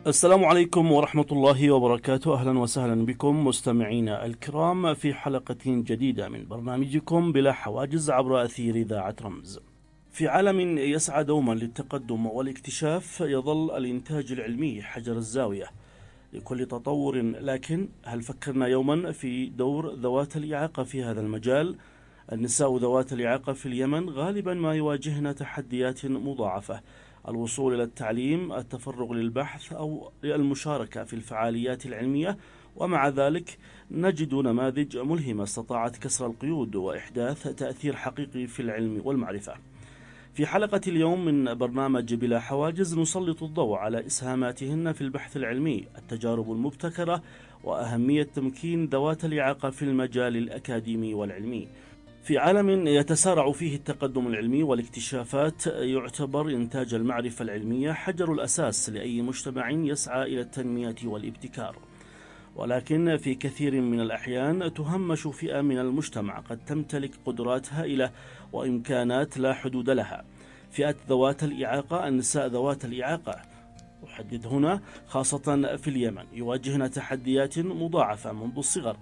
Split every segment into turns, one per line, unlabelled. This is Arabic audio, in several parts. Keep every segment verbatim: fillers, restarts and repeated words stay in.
السلام عليكم ورحمة الله وبركاته. أهلا وسهلا بكم مستمعينا الكرام في حلقة جديدة من برنامجكم بلا حواجز عبر أثير إذاعة رمز. في عالم يسعى دوما للتقدم والاكتشاف، يظل الإنتاج العلمي حجر الزاوية لكل تطور، لكن هل فكرنا يوما في دور ذوات الإعاقة في هذا المجال؟ النساء ذوات الإعاقة في اليمن غالبا ما يواجهن تحديات مضاعفة: الوصول إلى التعليم، التفرغ للبحث أو المشاركة في الفعاليات العلمية، ومع ذلك نجد نماذج ملهمة استطاعت كسر القيود وإحداث تأثير حقيقي في العلم والمعرفة. في حلقة اليوم من برنامج بلا حواجز نسلط الضوء على إسهاماتهن في البحث العلمي، التجارب المبتكرة، وأهمية تمكين ذوات الإعاقة في المجال الأكاديمي والعلمي. في عالم يتسارع فيه التقدم العلمي والاكتشافات، يعتبر إنتاج المعرفة العلمية حجر الأساس لأي مجتمع يسعى إلى التنمية والابتكار. ولكن في كثير من الأحيان تهمش فئة من المجتمع قد تمتلك قدرات هائلة وإمكانات لا حدود لها، فئة ذوات الإعاقة، النساء ذوات الإعاقة. أحدد هنا خاصة في اليمن، يواجهن تحديات مضاعفة منذ الصغر: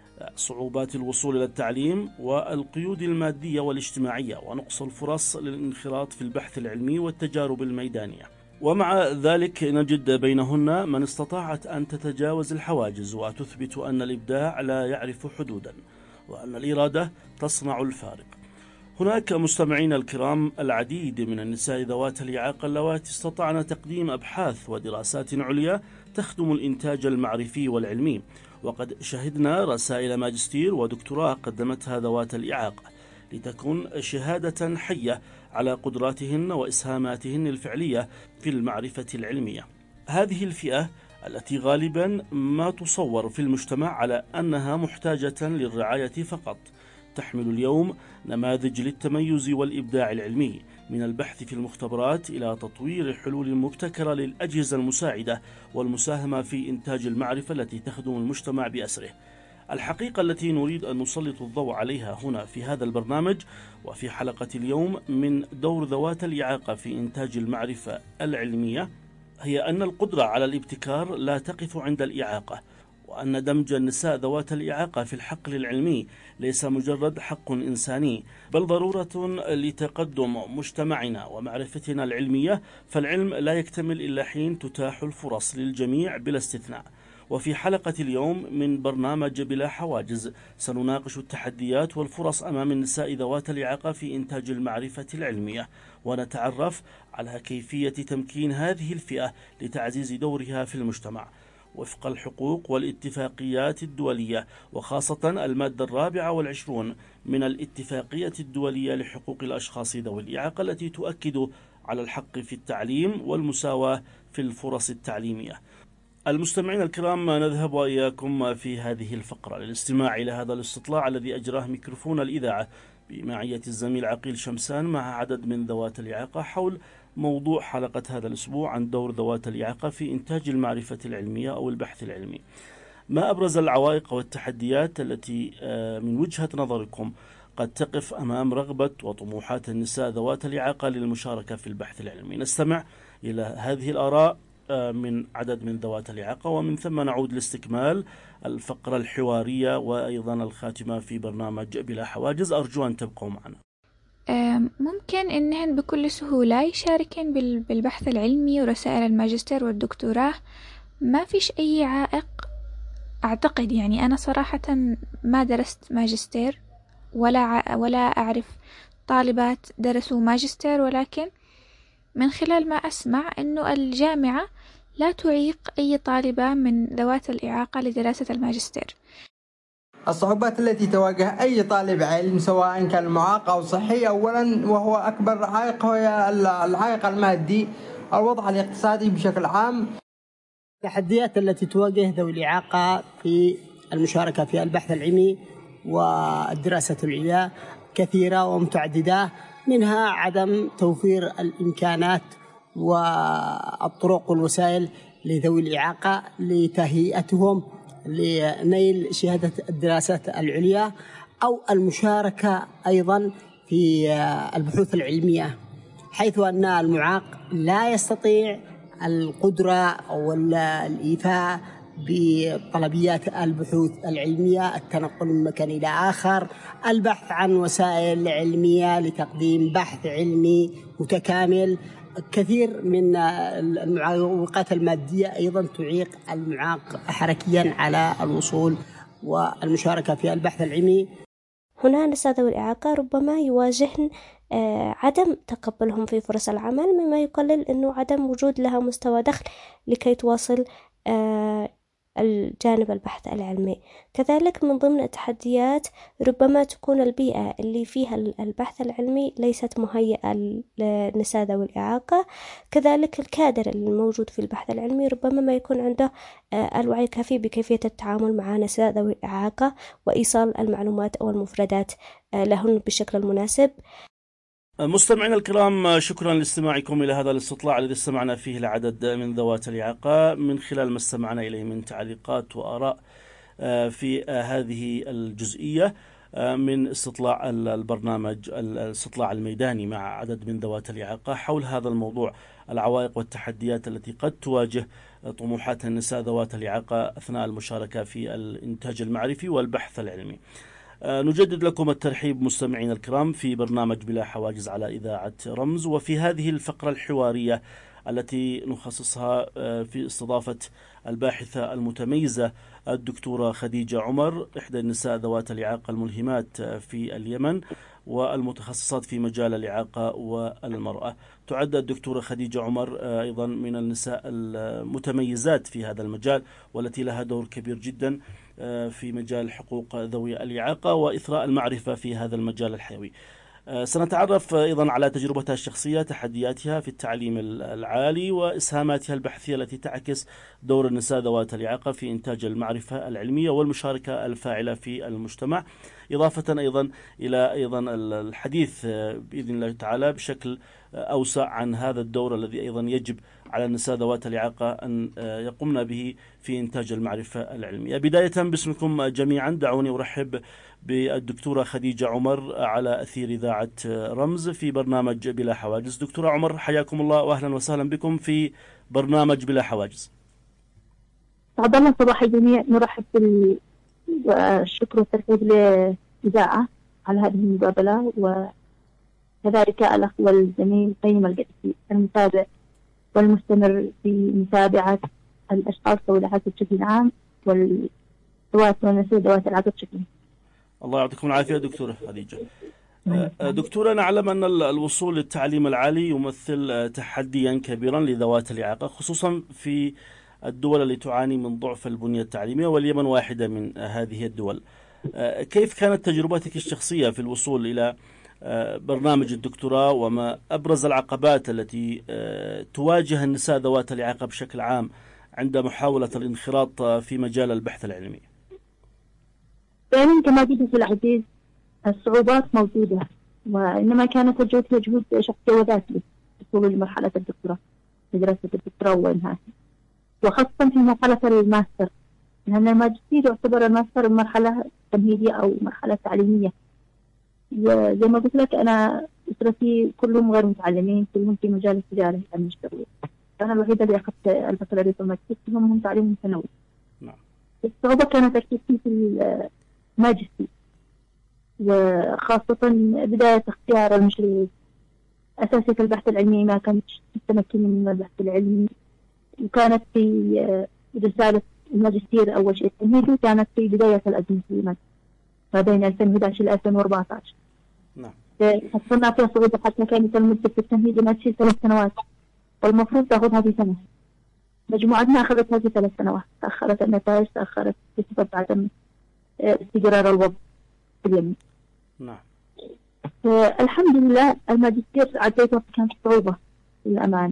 صعوبات الوصول إلى التعليم، والقيود المادية والاجتماعية، ونقص الفرص للانخراط في البحث العلمي والتجارب الميدانية. ومع ذلك نجد بينهن من استطاعت أن تتجاوز الحواجز وتثبت أن الإبداع لا يعرف حدودا، وأن الإرادة تصنع الفارق. هناك مستمعين الكرام العديد من النساء ذوات الإعاقة اللواتي استطعن تقديم أبحاث ودراسات عليا تخدم الإنتاج المعرفي والعلمي، وقد شهدنا رسائل ماجستير ودكتوراه قدمتها ذوات الإعاقة لتكون شهادة حية على قدراتهن وإسهاماتهن الفعلية في المعرفة العلمية. هذه الفئة التي غالبا ما تصور في المجتمع على أنها محتاجة للرعاية فقط، تحمل اليوم نماذج للتميز والإبداع العلمي، من البحث في المختبرات إلى تطوير حلول مبتكرة للأجهزة المساعدة والمساهمة في إنتاج المعرفة التي تخدم المجتمع بأسره. الحقيقة التي نريد أن نسلط الضوء عليها هنا في هذا البرنامج وفي حلقة اليوم من دور ذوات الإعاقة في إنتاج المعرفة العلمية هي أن القدرة على الابتكار لا تقف عند الإعاقة، وأن دمج النساء ذوات الإعاقة في الحقل العلمي ليس مجرد حق إنساني، بل ضرورة لتقدم مجتمعنا ومعرفتنا العلمية. فالعلم لا يكتمل إلا حين تتاح الفرص للجميع بلا استثناء. وفي حلقة اليوم من برنامج بلا حواجز سنناقش التحديات والفرص أمام النساء ذوات الإعاقة في إنتاج المعرفة العلمية، ونتعرف على كيفية تمكين هذه الفئة لتعزيز دورها في المجتمع وفق الحقوق والاتفاقيات الدولية، وخاصة المادة الرابعة والعشرون من الاتفاقية الدولية لحقوق الأشخاص ذوي الإعاقة، التي تؤكد على الحق في التعليم والمساواة في الفرص التعليمية. المستمعين الكرام، نذهب وإياكم في هذه الفقرة للاستماع إلى هذا الاستطلاع الذي أجراه ميكروفون الإذاعة بمعية الزميل عقيل شمسان مع عدد من ذوات الإعاقة حول موضوع حلقة هذا الأسبوع عن دور ذوات الإعاقة في إنتاج المعرفة العلمية أو البحث العلمي. ما أبرز العوائق والتحديات التي من وجهة نظركم قد تقف أمام رغبة وطموحات النساء ذوات الإعاقة للمشاركة في البحث العلمي؟ نستمع إلى هذه الآراء من عدد من ذوات الإعاقة، ومن ثم نعود لاستكمال الفقرة الحوارية وأيضا الخاتمة في برنامج بلا حواجز. أرجو أن تبقوا معنا.
ممكن إنهن بكل سهولة يشاركن بالبحث العلمي ورسائل الماجستير والدكتوراه، ما فيش أي عائق أعتقد. يعني أنا صراحة ما درست ماجستير ولا ولا أعرف طالبات درسوا ماجستير، ولكن من خلال ما أسمع إنه الجامعة لا تعيق أي طالبة من ذوات الإعاقة لدراسة الماجستير.
الصعوبات التي تواجه أي طالب علم سواء كان معاق أو صحي، أولا وهو أكبر عائق هو العائق المادي، الوضع الاقتصادي بشكل عام.
التحديات التي تواجه ذوي الإعاقة في المشاركة في البحث العلمي والدراسة العليا كثيرة ومتعددة، منها عدم توفير الإمكانات والطرق والوسائل لذوي الإعاقة لتهيئتهم لنيل شهادة الدراسات العليا أو المشاركة أيضا في البحوث العلمية، حيث أن المعاق لا يستطيع القدرة والإيفاء بطلبيات البحوث العلمية، التنقل من مكان إلى آخر، البحث عن وسائل علمية لتقديم بحث علمي متكامل. كثير من المعوقات المادية أيضا تعيق المعاق حركيا على الوصول والمشاركة في البحث العلمي.
هنا الناس ذوي الإعاقة ربما يواجهن عدم تقبلهم في فرص العمل، مما يقلل أنه عدم وجود لها مستوى دخل لكي تواصل الجانب البحث العلمي. كذلك من ضمن التحديات ربما تكون البيئة اللي فيها البحث العلمي ليست مهيئة للنساء ذوي الإعاقة. كذلك الكادر الموجود في البحث العلمي ربما ما يكون عنده الوعي الكافي بكيفية التعامل مع نساء ذوي الإعاقة وإيصال المعلومات أو المفردات لهن بالشكل المناسب.
مستمعينا الكرام، شكرا لاستماعكم إلى هذا الاستطلاع الذي استمعنا فيه لعدد من ذوات الإعاقة من خلال ما استمعنا إليه من تعليقات وآراء في هذه الجزئية من استطلاع البرنامج الاستطلاع الميداني مع عدد من ذوات الإعاقة حول هذا الموضوع، العوائق والتحديات التي قد تواجه طموحات النساء ذوات الإعاقة أثناء المشاركة في الإنتاج المعرفي والبحث العلمي. نجدد لكم الترحيب مستمعين الكرام في برنامج بلا حواجز على إذاعة رمز، وفي هذه الفقرة الحوارية التي نخصصها في استضافة الباحثة المتميزة الدكتورة خديجة عمر، إحدى النساء ذوات الإعاقة الملهمات في اليمن والمتخصصات في مجال الإعاقة والمرأة. تعد الدكتورة خديجة عمر أيضا من النساء المتميزات في هذا المجال، والتي لها دور كبير جدا في مجال حقوق ذوي الإعاقة وإثراء المعرفة في هذا المجال الحيوي. سنتعرف أيضا على تجربتها الشخصية، تحدياتها في التعليم العالي وإسهاماتها البحثية التي تعكس دور النساء ذوات الإعاقة في إنتاج المعرفة العلمية والمشاركة الفاعلة في المجتمع، إضافة أيضا إلى أيضا الحديث بإذن الله تعالى بشكل أوسع عن هذا الدور الذي أيضا يجب على النساء ذوات الإعاقة أن يقومن به في إنتاج المعرفة العلمية. بداية باسمكم جميعا دعوني أرحب بالدكتورة خديجة عمر على أثير إذاعة رمز في برنامج بلا حواجز. دكتورة عمر، حياكم الله وأهلا وسهلا بكم في برنامج بلا حواجز.
سعد الله صباح الجميع. نرحب بالشكر والترحيب للإذاعة على هذه المقابلة، وكذلك الأخ والزميل قيم القدسي المتابع والمستمر في متابعة الأشخاص ذوي الإعاقة بشكل عام والذوات والنساء ذوات الإعاقة بشكل عام.
الله يعطيكم العافية دكتورة خديجة. دكتورة، نعلم أن الوصول للتعليم العالي يمثل تحديا كبيرا لذوات الإعاقة، خصوصا في الدول التي تعاني من ضعف البنية التعليمية، واليمن واحدة من هذه الدول. كيف كانت تجربتك الشخصية في الوصول إلى برنامج الدكتوراه، وما أبرز العقبات التي تواجه النساء ذوات الإعاقة بشكل عام عند محاولة الانخراط في مجال البحث العلمي؟
فعلا كما قلت العزيز، الصعوبات موجودة، وإنما كانت الجهود هي جهود شخصية وذاتية للوصول لمرحلة الدكتوراه، لدراسة الدكتوراه وإنهائها، وخاصة في مرحلة الماستر، لأن الماجستير يعتبر الماستر مرحلة تمهيدية أو مرحلة تعليمية. زي ما قلت لك أنا أسرتي كلهم غير متعلمين، كلهم في مجال التجارة يعني يشتغلوا. أنا الوحيدة اللي أخذت البكالوريوس والماجستير، كلهم هم تعليم ثانوي. نعم. الصعوبة كانت أكيد في الماجستير، وخاصة بداية اختيار المشروع. أساسية البحث العلمي ما كانت تتمكن من البحث العلمي، وكانت في رسالة الماجستير أول شيء التمهيدي كانت في بداية الأزمة في ما بين ألفين وأحد عشر إلى ألفين وأربعة عشر. نعم. حصلنا فيها صعوبة حتى كانت المدة في التمهيدي ما تصير ثلاث سنوات، والمفروض تأخذها في سنة. مجموعتنا أخذتها في ثلاث سنوات، تأخرت النتائج، تأخرت بسبب عدم استقرار الوضع في اليمن. نعم. الحمد لله الماجستير عديتها كانت صعوبة للأمانة،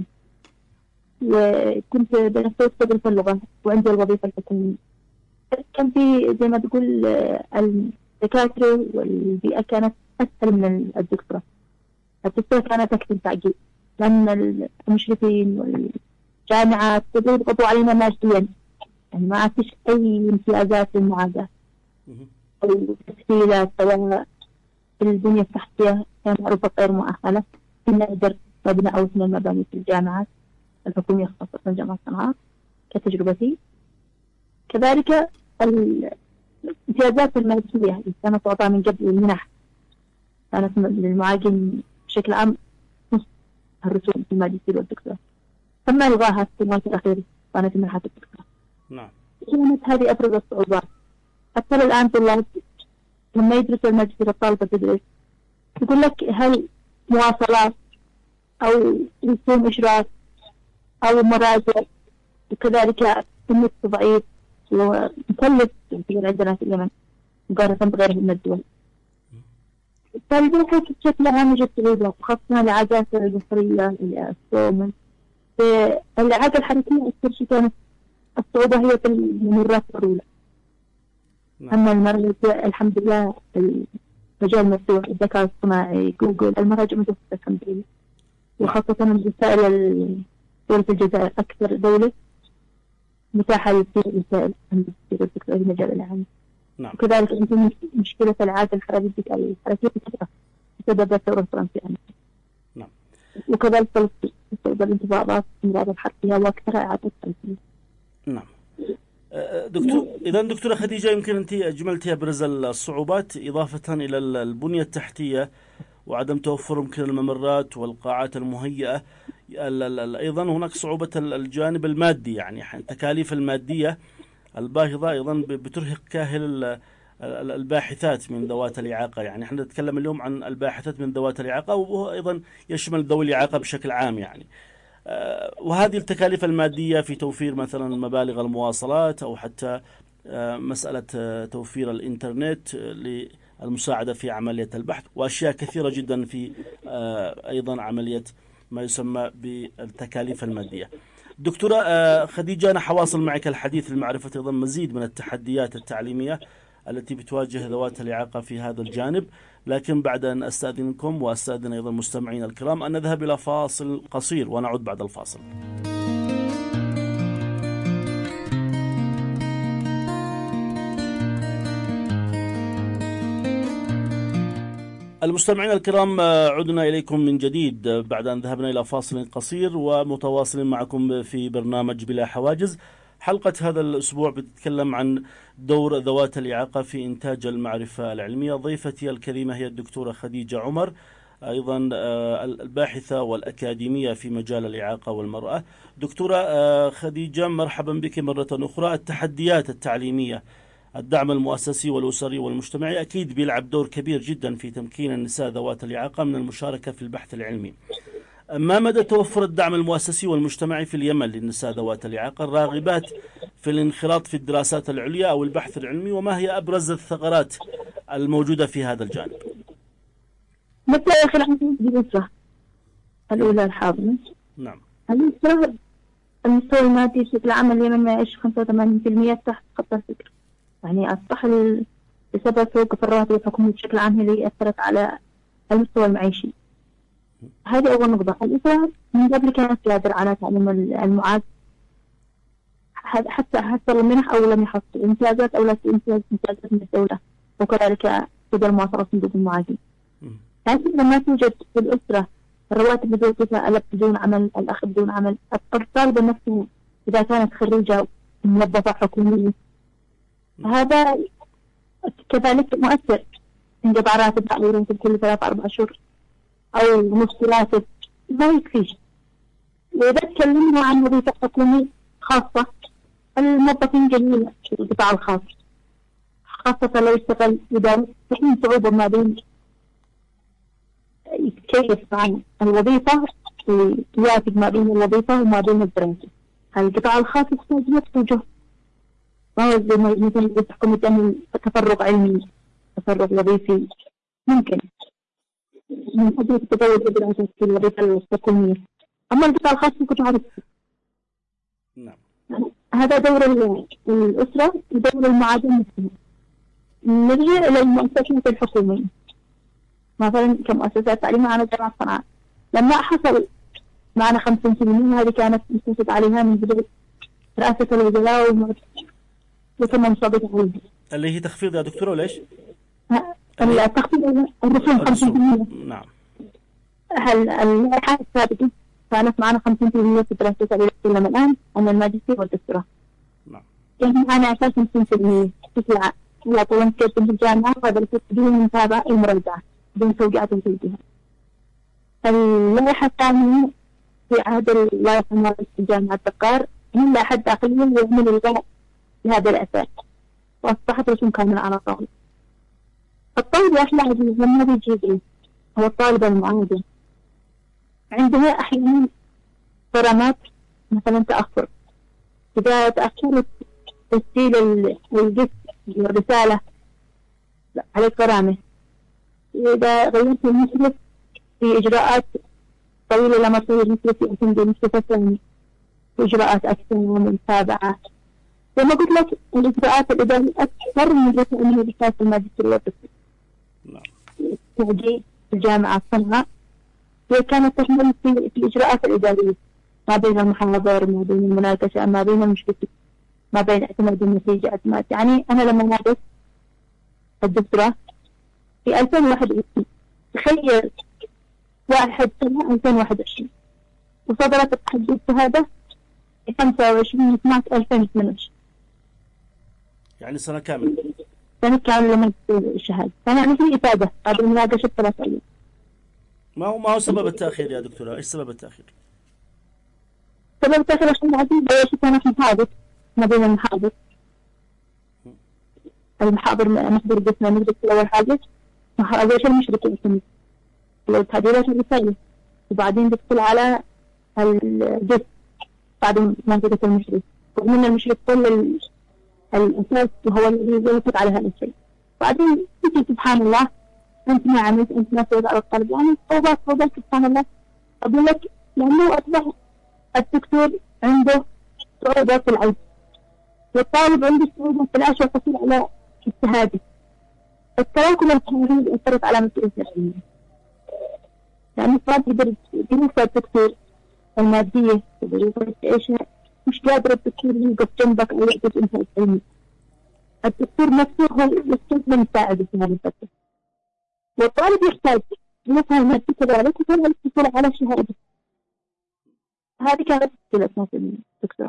وكنت بنفسي أدرس اللغة وعندي الوظيفة الحكومية. كان في زي ما تقول الدكاترة والبيئة كانت أسهل من الدكتوراه. الدكتوراه كانت أكثر تعقيد، لأن المشرفين والجامعات يضغطوا علينا ماديا، يعني ما فيش أي امتيازات للمعاداة أو تسهيلات، سواء في البنية التحتية كانت معروفة غير مؤهلة، كنا ندر مبنى أو اثنين مباني في الجامعات، الحكومية خاصة جامعة صنعاء كتجربتي. كذلك الامتيازات المادية اللي كانت تعطى من قبل المنح كانت للمعاقين بشكل عام نص الرسوم في الماجستير والدكتوراه، تم إلغاها في السنوات الأخيرة كانت منحة الدكتوراه.
نعم.
كانت هذه أبرز الصعوبات. حتى الآن طلاب لما يدرسوا الماجستير الطالبة تدرس يقول لك هل مواصلات أو رسوم إشراف أو مراجع، وكذلك النت ضعيف ومكلف عندنا في اليمن مقارنة بغيرها من الدول. فالبحث بشكل عام يوجد صعوبة خاصة الإعاقات البصرية الصوم. الإعاقة الحركية أكثر شيء كانت الصعوبة هي في الممرات الأولى. أما المراجع الحمد لله المجال مفتوح، الذكاء الصناعي جوجل المراجع متوفرة الحمد لله، وخاصة الرسائل دولة الجزائر أكثر دولة متاحة للرسائل الماجستير في المجال العام.
نعم.
وكذلك عندنا مشكلة العادة الحركية الحركية بسبب الثورة الفرنسية.
نعم.
وكذلك بسبب الانتفاضات الأمراض الحركية وأكثرها إعادة التنفيذ.
نعم. دكتور، إذا دكتورة خديجة يمكن أنت أجملتي أبرز الصعوبات إضافة إلى البنية التحتية وعدم توفر يمكن الممرات والقاعات المهيئة. أيضا هناك صعوبة الجانب المادي، يعني التكاليف المادية الباهظة أيضا بترهق كاهل الباحثات من ذوات الإعاقة. يعني احنا نتكلم اليوم عن الباحثات من ذوات الإعاقة، وهو أيضا يشمل ذوي الإعاقة بشكل عام. يعني وهذه التكاليف المادية في توفير مثلا مبالغ المواصلات أو حتى مسألة توفير الإنترنت للمساعدة في عملية البحث، وأشياء كثيرة جدا في أيضا عملية ما يسمى بالتكاليف المادية. دكتورة خديجة، أنا حواصل معك الحديث لمعرفة أيضا مزيد من التحديات التعليمية التي بتواجه ذوات الإعاقة في هذا الجانب، لكن بعد أن أستأذنكم وأستأذن أيضا مستمعين الكرام أن نذهب إلى فاصل قصير ونعود بعد الفاصل. المستمعين الكرام، عدنا إليكم من جديد بعد أن ذهبنا إلى فاصل قصير ومتواصل معكم في برنامج بلا حواجز. حلقة هذا الأسبوع بتتكلم عن دور ذوات الإعاقة في إنتاج المعرفة العلمية. ضيفتي الكريمة هي الدكتورة خديجة عمر، أيضا الباحثة والأكاديمية في مجال الإعاقة والمرأة. دكتورة خديجة، مرحبا بك مرة أخرى. التحديات التعليمية، الدعم المؤسسي والأسري والمجتمعي أكيد بيلعب دور كبير جدا في تمكين النساء ذوات الإعاقة من المشاركة في البحث العلمي. ما مدى توفر الدعم المؤسسي والمجتمعي في اليمن للنساء ذوات الإعاقة الراغبات في الانخراط في الدراسات العليا أو البحث العلمي، وما هي أبرز الثغرات الموجودة في هذا الجانب؟
مثل آخر الأسرة الأولى الحاضنة.
نعم.
الأسرة المستوى المادي بشكل عام اليمن ما يعيش خمسة وثمانين بالمئة تحت خط الفقر، يعني أصبح بسبب توقف الرواتب الحكومية بشكل عام هي اللي أثرت على المستوى المعيشي. هذه أول نقطة. الأسرة من قبل كانت قادرة على تعليم المعاق حتى حصل المنح أو لم يحصل امتيازات أو لا امتيازات من الدولة، وكذلك بدل مواصلات صندوق المعاقين. لكن لما توجد في الأسرة الرواتب بدون كفاءة، الأب بدون عمل، الأخ بدون عمل، الطالبة نفسه إذا كانت خريجة موظفة حكومية، هذا كذلك مؤثر. انقطاع راتب أو راتب كل ثلاث أربع شهور أو نصف راتب ما يكفيش. وإذا تكلمنا عن وظيفة حكومية خاصة، الموظفين قليلة في القطاع الخاص، خاصة لو اشتغل إداري، في صعوبة ما بين يتكيف عن الوظيفة ويوافق ما بين الوظيفة وما بين الدراسة. القطاع الخاص يحتاج وقت وجهد، ما هو زي مثل الحكومة تعمل تفرغ علمي، تفرغ وظيفي ممكن من أجل التطور في الدراسة في الوظيفة الحكومية. أما القطاع الخاص كنت عارف.
نعم.
هذا دور الأسرة ودور المعادن نفسها. نرجع إلى المؤسسات الحكومية مثلا كمؤسسات تعليمية على جامعة صنعاء، لما حصل معنا خمسين بالمئة هذه كانت مستفيد عليها من بدء رئاسة الوزراء وتم مصادقة عليها.
اللي هي تخفيض يا دكتورة ليش؟
التخفيض الرسوم خمسين بالمئة.
نعم.
هل اللائحة السابقة كانت معنا خمسين في المية في دراسة العلم الآن عن الماجستير والدكتوراه.
نعم.
يعني معنا أساس خمسين في المية بشكل عام. لا طبعا كنت في الجامعة وهذا الكتب بدون متابعة المراجعة بدون توقيعات وتوجيهات. اللائحة الثانية في عهد الله يرحمه رئيس الجامعة الدقار هم لائحة داخلية ويعمل الغاء لهذا الأساس وأصبحت رسوم كاملة على طاولة. الطالب يا أخي العزيز لما بيجي هو الطالب المعادل عندها أحيانا غرامات مثلا تأخر، إذا تأخرت تسجيل الجسم والرسالة عليك غرامة، إذا غيرت المشرف في إجراءات طويلة لما تصير المشرف يعتمد بالمشرف الثاني في إجراءات أكثر ومتابعة. لما قلت لك الإجراءات الإدارية أكثر من رسالة أنه رسالة الماجستير والدكتوراه. تعدي الجامعة صنعاء هي كانت تشمل في الإجراءات الإدارية ما بين المحاضر، ما بين المناقشة، ما بين المشرفين، ما بين اعتماد النتيجة اعتماد. يعني أنا لما ناقشت الدكتوراه في ألفين وواحد وعشرين تخيل واحد سنة ألفين وواحد وعشرين وصدرت التحدي الشهادة في خمسة وعشرين اثناشر ألفين وثمانية عشر،
يعني سنة كاملة.
سنة كاملة لما الشهادة، فأنا في إفادة قبل المناقشة ثلاث أيام.
ما هو ما هو سبب التأخير يا دكتورة؟ إيش سبب التأخير؟
سبب التأخير عشان العزيز هو كان في محاضر ما بين المحاضر المحاضر محضر جسمه نقدر في أول حاجة أول شيء المشرك يعتمد لو تحديدات الرسالة وبعدين تدخل على الجسم بعد منطقة المشرك ومن المشرك كل الأساس وهو اللي يوافق على هذا الشيء. بعدين تجي سبحان الله أنت ما عملت أنت ما سويت على الطالب، يعني صوبات صوبات سبحان الله. أقول لك لأنه أصبح الدكتور عنده صعوبة في العيد والطالب عنده صعوبة في العيش والحصول على الشهادة. التراكم الحموري أثرت على مسؤولية العلمية، لأن الطالب يقدر يوفى الدكتور المادية يقدر يعيشها، مش قادر الدكتور يوقف جنبك أو يعطيك إنتاج علمي. الدكتور نفسه هو يستخدم مساعد في هذه الفترة، والطالب يحتاج يفهم المادة كذلك وكذلك الحصول على الشهادة. هذه كانت مشكلتنا في الدكتوراه.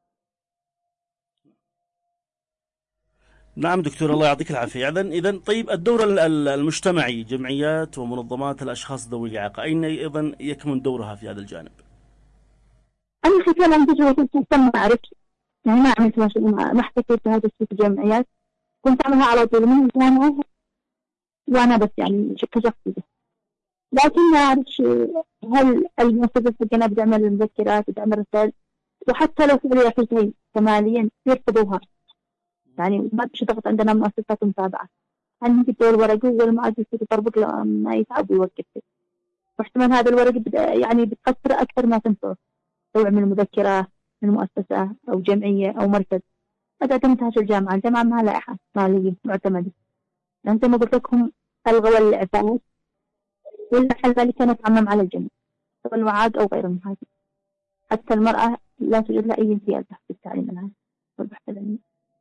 نعم دكتور الله يعطيك العافية. إذن إذن طيب الدور المجتمعي جمعيات ومنظمات الأشخاص ذوي الإعاقة أين أيضا يكمن دورها في هذا الجانب؟
أنا خلال أن تجربة تم أعرف يعني ما عملت ما ما احتكيت هذا الشيء في الجمعيات، كنت أعملها على طول من الجامعة وأنا بس يعني كشخصي، لكن ما أعرف هل المؤسسة حقنا بتعمل المذكرات بتعمل رسائل، وحتى لو في أخي كماليا يرفضوها، يعني ما فيش ضغط عندنا مؤسسات متابعة. هل ممكن تقول الورق والمعاد يصير يطربق لما يتعب ويوقف، واحتمال هذا الورق يعني بتخسر أكثر ما تنفع. لو عمل مذكرة من مؤسسة أو جمعية أو مركز ما تعتمدهاش الجامعة، الجامعة ما لائحة مالية معتمدة، لأن زي ما قلت لكم ألغوا الإعفاءات والحل ذلك كانت تعمم على الجميع سواء المعاد أو غير المعاد. حتى المرأة لا توجد لها أي امتياز في التعليم الآن والبحث العلمي.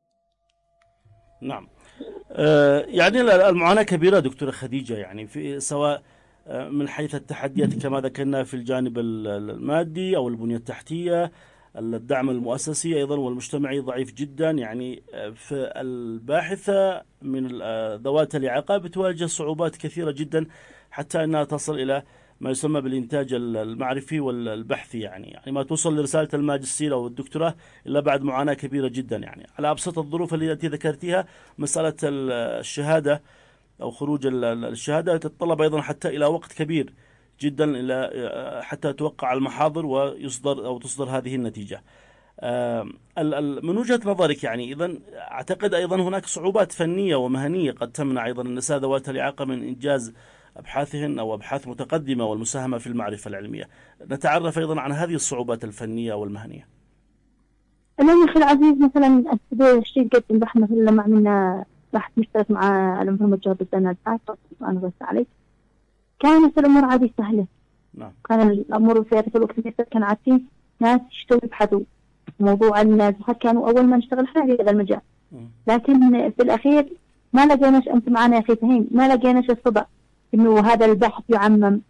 نعم. آه يعني المعاناة كبيرة دكتورة خديجة، يعني في سواء من حيث التحديات كما ذكرنا في الجانب المادي أو البنية التحتية، الدعم المؤسسي أيضا والمجتمعي ضعيف جدا. يعني في الباحثة من ذوات الإعاقة بتواجه صعوبات كثيرة جدا حتى أنها تصل إلى ما يسمى بالإنتاج المعرفي والبحثي، يعني يعني ما توصل لرسالة الماجستير أو الدكتوراه إلا بعد معاناة كبيرة جدا. يعني على أبسط الظروف التي ذكرتها مسألة الشهادة أو خروج الشهادة تتطلب أيضا حتى إلى وقت كبير جدا إلى حتى توقع المحاضر ويصدر أو تصدر هذه النتيجة. من وجهة نظرك يعني إذن أعتقد أيضا هناك صعوبات فنية ومهنية قد تمنع أيضا النساء ذوات الإعاقة من إنجاز أبحاثهن أو أبحاث متقدمة والمساهمة في المعرفة العلمية. نتعرف أيضا عن هذه الصعوبات الفنية والمهنية.
أنا يا أخي العزيز مثلا الشيء قد بحث مثلا لما عملنا بحث مشترك مع محمد جواب السنة الفاتحة وأنا بس عليك كانت الأمور عادي سهلة.
نعم.
كان الأمور في هذا الوقت كان عارفين ناس يشتغلوا يبحثوا موضوع الناس كانوا أول ما نشتغل في هذا المجال، لكن في الأخير ما لقيناش أنت معنا يا أخي فهيم ما لقيناش الصدى إنه هذا البحث يعمم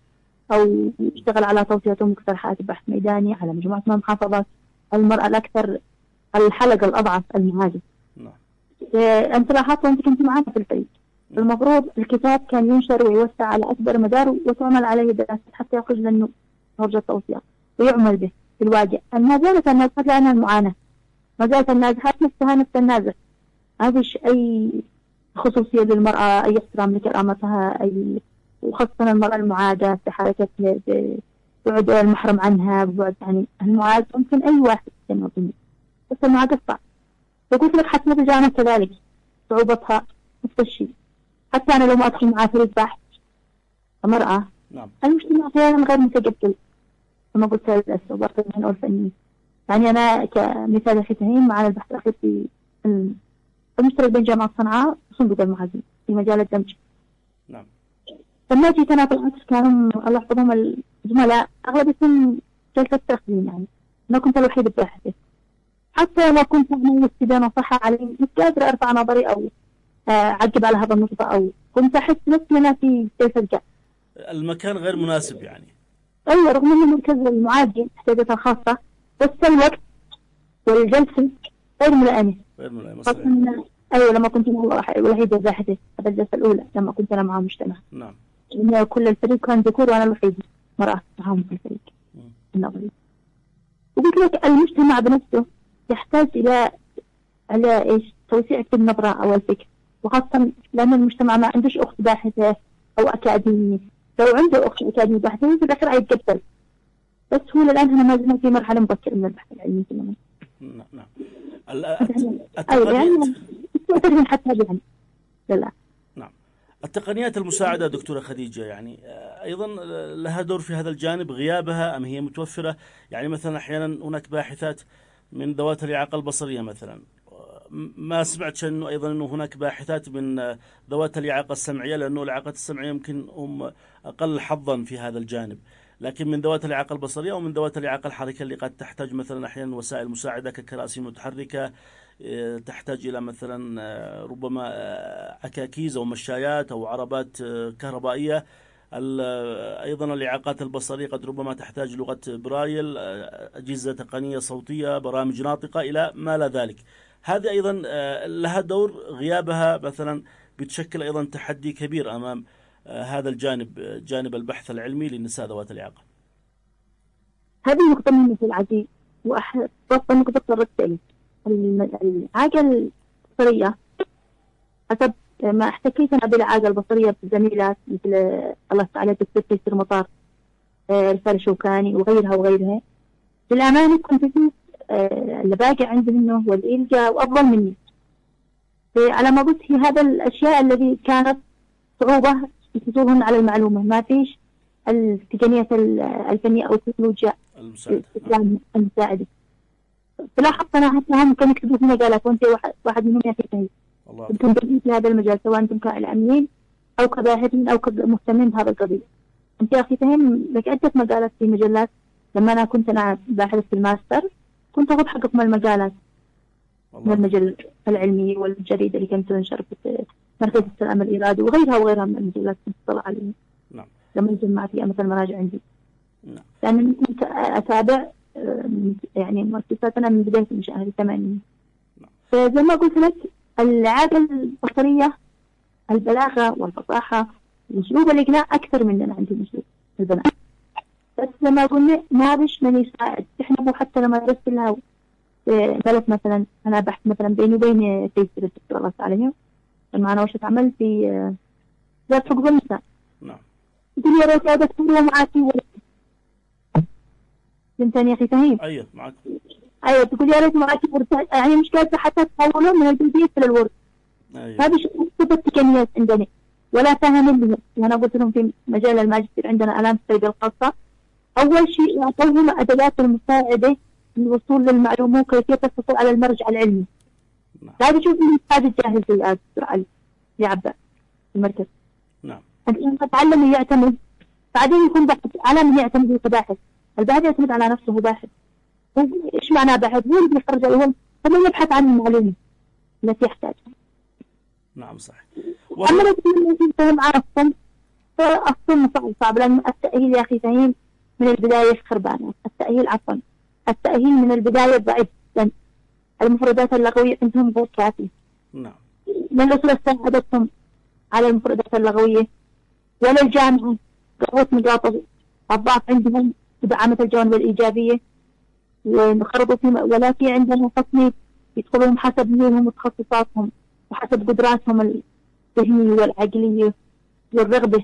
أو يشتغل على توصية ومقترحات بحث ميداني على مجموعة من المحافظات. المرأة الأكثر الحلقة الأضعف المهاجم.
نعم.
أنت لاحظت وأنت كنت معنا في الفريق. المفروض الكتاب كان ينشر ويوسع على أكبر مدار وتعمل عليه دراسة حتى يخرج لنا نرجى التوصيات ويعمل به في الواقع. ما زالت النازحات لأنها المعاناة، ما زالت النازحات نفسها نفس النازح. ما فيش أي خصوصية للمرأة، أي احترام لكرامتها، أي وخاصة المرأة المعادة في حركة بعد المحرم عنها ببعد يعني المعاد ممكن أي واحد ينظم، بس المعاد صعب. فقلت لك حتى تجانا كذلك صعوبتها نفس الشيء. حتى أنا لو ما أدخل معاه فريق بحث كمرأة،
نعم.
المجتمع أحيانا غير متقبل كما قلت لك برضه من الفنيين. يعني أنا كمثال ختين معنا البحث الأخير في المشترك بين جامعة صنعاء وصندوق المعازيم في مجال الدمج.
نعم.
لما جيت أنا في العكس كانوا الله يحفظهم الزملاء أغلبهم جلسة تخزين، يعني أنا كنت الوحيدة الباحثة. حتى لو كنت أنا استدانة نصحة علي مش قادرة أرفع نظري أو أعقب على هذا النقطة، أو كنت أحس نفسي أنا في جلسة جاء
المكان غير مناسب يعني.
أيوة، رغم أن مركز المعالجين احتياجاتها الخاصة، بس الوقت والجلسة غير ملائمة.
غير ملائمة.
أيوة، لما كنت الوحيدة الباحثة هذا الجلسة الأولى لما كنت أنا مع مجتمع.
نعم.
إن كل الفريق كان ذكور وأنا الوحيدة مرأة معهم في الفريق النظري. وقلت لك المجتمع بنفسه يحتاج إلى على إيش توسيع في النظرة أو الفكر، وخاصة لأن المجتمع ما عندوش أخت باحثة أو أكاديمية. لو عنده أخت أكاديمية باحثة في الآخر هيتقبل، بس هو الآن هنا ما زلنا في مرحلة مبكرة من البحث العلمي.
نعم نعم.
أيوة يعني حتى يعني لا.
نعم. التقنيات المساعدة دكتورة خديجة يعني أيضا لها دور في هذا الجانب، غيابها أم هي متوفرة؟ يعني مثلا أحيانا هناك باحثات من ذوات الإعاقة البصرية مثلا، ما سمعتش أنه أيضا أنه هناك باحثات من ذوات الإعاقة السمعية، لأنه الإعاقة السمعية يمكن هم أقل حظا في هذا الجانب، لكن من ذوات الإعاقة البصرية ومن ذوات الإعاقة الحركية اللي قد تحتاج مثلا أحيانا وسائل مساعدة ككراسي متحركة، تحتاج إلى مثلا ربما عكاكيز أو مشايات أو عربات كهربائية. أيضا الإعاقات البصرية قد ربما تحتاج لغة برايل، أجهزة تقنية صوتية، برامج ناطقة إلى ما لا ذلك. هذه أيضا لها دور، غيابها مثلا بتشكل أيضا تحدي كبير أمام هذا الجانب، جانب البحث العلمي للنساء ذوات الإعاقة.
هذه نقطة مهمة في العديد، وأحب نقطة تطرقت الإعاقة البصرية حسب ما احتكيت أنا بالإعاقة البصرية بزميلات مثل الله تعالى دكتور تيسير مطار، رسالة شوكاني وغيرها وغيرها. للأمانة كنت أشوف اللي باقي عندهم هو الإلقاء وأفضل مني. على ما قلت هي هذا الأشياء التي كانت صعوبة في حصولهن على المعلومة، ما فيش التقنيات الفنية أو التكنولوجيا المساعدة. فلاحظت أنا حتى هم كانوا يكتبوا في مجالات، وأنت واحد, واحد منهم يا أخي أنتم في هذا المجال، سواء أنتم كإعلاميين أو كباحثين أو كمهتمين بهذا القضية. أنت يا أخي فهم لك عدة مجالات في مجلات. لما أنا كنت أنا باحث في الماستر كنت أخذ حقق من المجالات من المجلة العلمية والجريدة اللي كانت تنشر في مركز السلام الإرادي وغيرها وغيرها من المجلات كنت أطلع عليها. نعم. لما نجمع فيها مثل المراجع عندي. نعم. لأن كنت أتابع يعني مؤسساتنا من بداية الشهر الثمانين. نعم. فزي ما قلت لك الإعاقة البصرية البلاغة والفصاحة وأسلوب الإقناع أكثر مننا عندي أسلوب البنات. بس لما قلنا ما بش من يساعد، إحنا مو حتى لما درست لها بلد مثلا أنا بحث مثلا بيني وبين تيسير الدكتور الله عليه معنا ورشة عمل في وزارة حقوق النساء. نعم. يقول يا ريت يا دكتور هو معاكي ولا فهمتني يا أخي فهيم؟
أيوه معك.
أيوه تقول يا ريت معاكي ورد، يعني مش قادرة حتى تحوله من البلدية إلى الورد. أيوه. ما بش ثبت تقنيات عندنا ولا فهم اللي وأنا قلت لهم في مجال الماجستير عندنا آلام التربية الخاصة. أول شيء يعطوهم أدوات المساعدة للوصول للمعلومة وكيفية الحصول على المرجع العلمي. نعم. لا تشوف من هذا الجاهز زي الدكتور علي يعبأ في المركز. نعم. أنت تتعلم يعتمد، بعدين يكون باحث على من يعتمد كباحث. الباحث يعتمد على نفسه باحث. إيش معناه باحث؟ هو اللي بيخرج العلوم، فمن يبحث عن المعلومة التي يحتاجها.
نعم صحيح.
أما لو تفهم عرفتم فأصلا صعب صعب لأن التأهيل يا أخي فهيم من البداية خربانة. التأهيل عفوا التأهيل من البداية ضعيف جدا. المفردات اللغوية عندهم غير كافية.
نعم.
من الأسرة ساعدتهم على المفردات اللغوية ولا الجامعة قوت نقاط الضعف عندهم ودعمت الجوانب الإيجابية ونخرطوا في ولا في عندنا تصنيف يدخلون حسب ميولهم وتخصصاتهم وحسب قدراتهم الذهنية والعقلية والرغبة.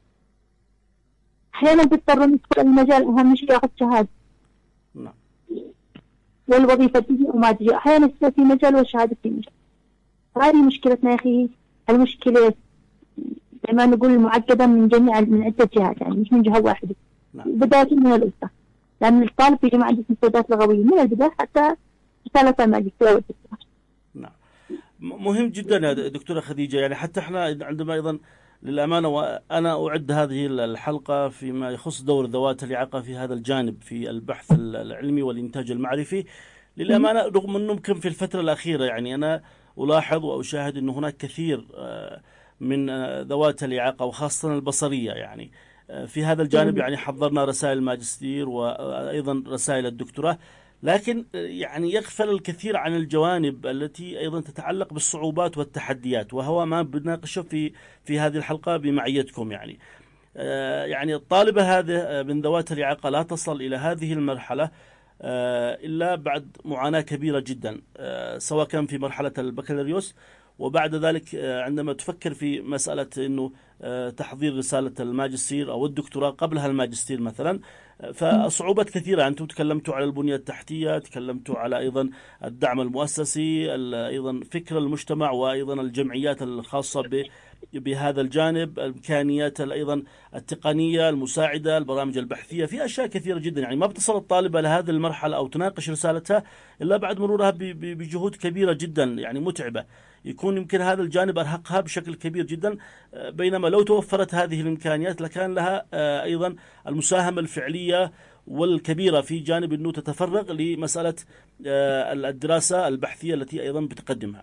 أحيانا تضطر ندخل المجال أهم شيء ياخذ شهادة.
نعم.
والوظيفة تجي وما تجي، أحيانا تصير في مجال والشهادة في مجال. هذه مشكلتنا يا أخي. المشكلة زي ما نقول معقدة من جميع من عدة جهات يعني مش من جهة واحدة.
نعم.
بداية من الأسرة لأن الطالب في جماعة مفردات لغوية من البداية حتى رسالة الماجستير والدكتوراه.
نعم. مهم جدا يا دكتورة خديجة، يعني حتى احنا عندما أيضا للأمانة وأنا أعد هذه الحلقة فيما يخص دور ذوات الإعاقة في هذا الجانب في البحث العلمي والإنتاج المعرفي. للأمانة رغم أنه يمكن في الفترة الأخيرة يعني أنا ألاحظ وأشاهد أن هناك كثير من ذوات الإعاقة وخاصة البصرية يعني في هذا الجانب يعني حضرنا رسائل الماجستير وأيضا رسائل الدكتوراه، لكن يعني يغفل الكثير عن الجوانب التي أيضا تتعلق بالصعوبات والتحديات، وهو ما بناقشه في في هذه الحلقة بمعيتكم. يعني يعني الطالبة هذه من ذوات الإعاقة لا تصل إلى هذه المرحلة إلا بعد معاناة كبيرة جدا، سواء كان في مرحلة البكالوريوس وبعد ذلك عندما تفكر في مسألة أنه تحضير رسالة الماجستير أو الدكتوراه قبلها الماجستير مثلا، فصعوبات كثيرة. أنتم تكلمتوا على البنية التحتية، تكلمتوا على أيضا الدعم المؤسسي، أيضا فكر المجتمع وأيضا الجمعيات الخاصة بهذا الجانب، الإمكانيات أيضا التقنية المساعدة، البرامج البحثية، في أشياء كثيرة جدا. يعني ما بتصل الطالبة لهذه المرحلة أو تناقش رسالتها إلا بعد مرورها بجهود كبيرة جدا يعني متعبة، يكون يمكن هذا الجانب أرهقها بشكل كبير جدا، بينما لو توفرت هذه الإمكانيات لكان لها أيضا المساهمة الفعلية والكبيرة في جانب أنه تتفرغ لمسألة الدراسة البحثية التي أيضا بتقدمها.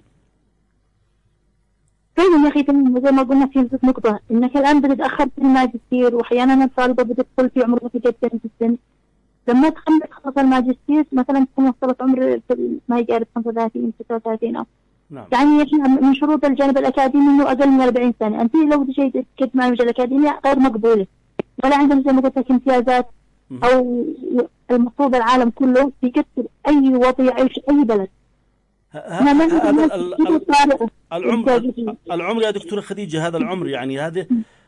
فعلا يا أخي زي ما قلنا في نقطة إنك الآن بتتأخر في الماجستير، وأحيانا الطالبة بتدخل في عمر رفيق جدا في السن. لما تخلص خلص الماجستير مثلا تكون وصلت عمر ما يقارب خمسة وثلاثين ستة وثلاثين أو
نعم.
يعني احنا من شروط الجانب الأكاديمي إنه أقل من أربعين سنة. أنت لو تجي تقدم على المجال الأكاديمي غير مقبولة، ولا عندنا زي ما قلت لك امتيازات أو المفروض العالم كله بيكسر أي وضع يعيش أي بلد.
هذا العمر العمر يا دكتورة خديجة، هذا العمر يعني هذه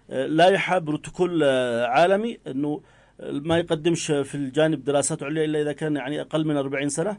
لائحة بروتوكول عالمي انه ما يقدمش في الجانب دراسات عليا الا اذا كان يعني اقل من أربعين سنة.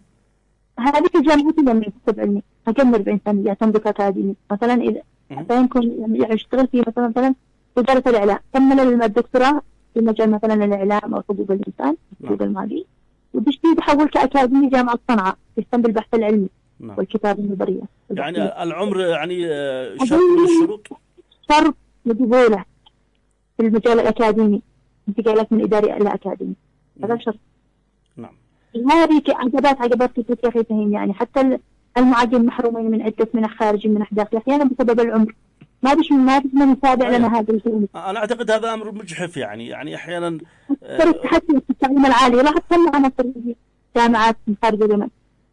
هذه الجامعات اللي يكتب علمي اقل من أربعين سنة يعتمد كاكاديمي. مثلا اذا يمكن يعني يشتغل في مثلا مثلا وزارة الاعلام، كمل الدكتوراه في مجال مثلا الاعلام او حقوق الانسان حقوق المالي، وبيجي يتحول كاكاديمي جامعة صنعاء يهتم بالبحث العلمي نعم. والكتابة النظرية.
يعني العمر يعني شرط من الشروط،
شرط لقبوله في المجال الأكاديمي، انتقالك من إداري إلى أكاديمي، هذا شرط.
نعم.
هذه عقبات عقبات كثيرة يا أخي فهيم. يعني حتى المعاقين محرومين من عدة من خارج من أحداث أحيانا بسبب العمر، ما بيش ما بيش من يتابع لنا هذا الشيء.
أنا أعتقد هذا أمر مجحف يعني يعني أحيانا
حتى في التعليم العالي راح تطلع عن جامعات من خارج اليمن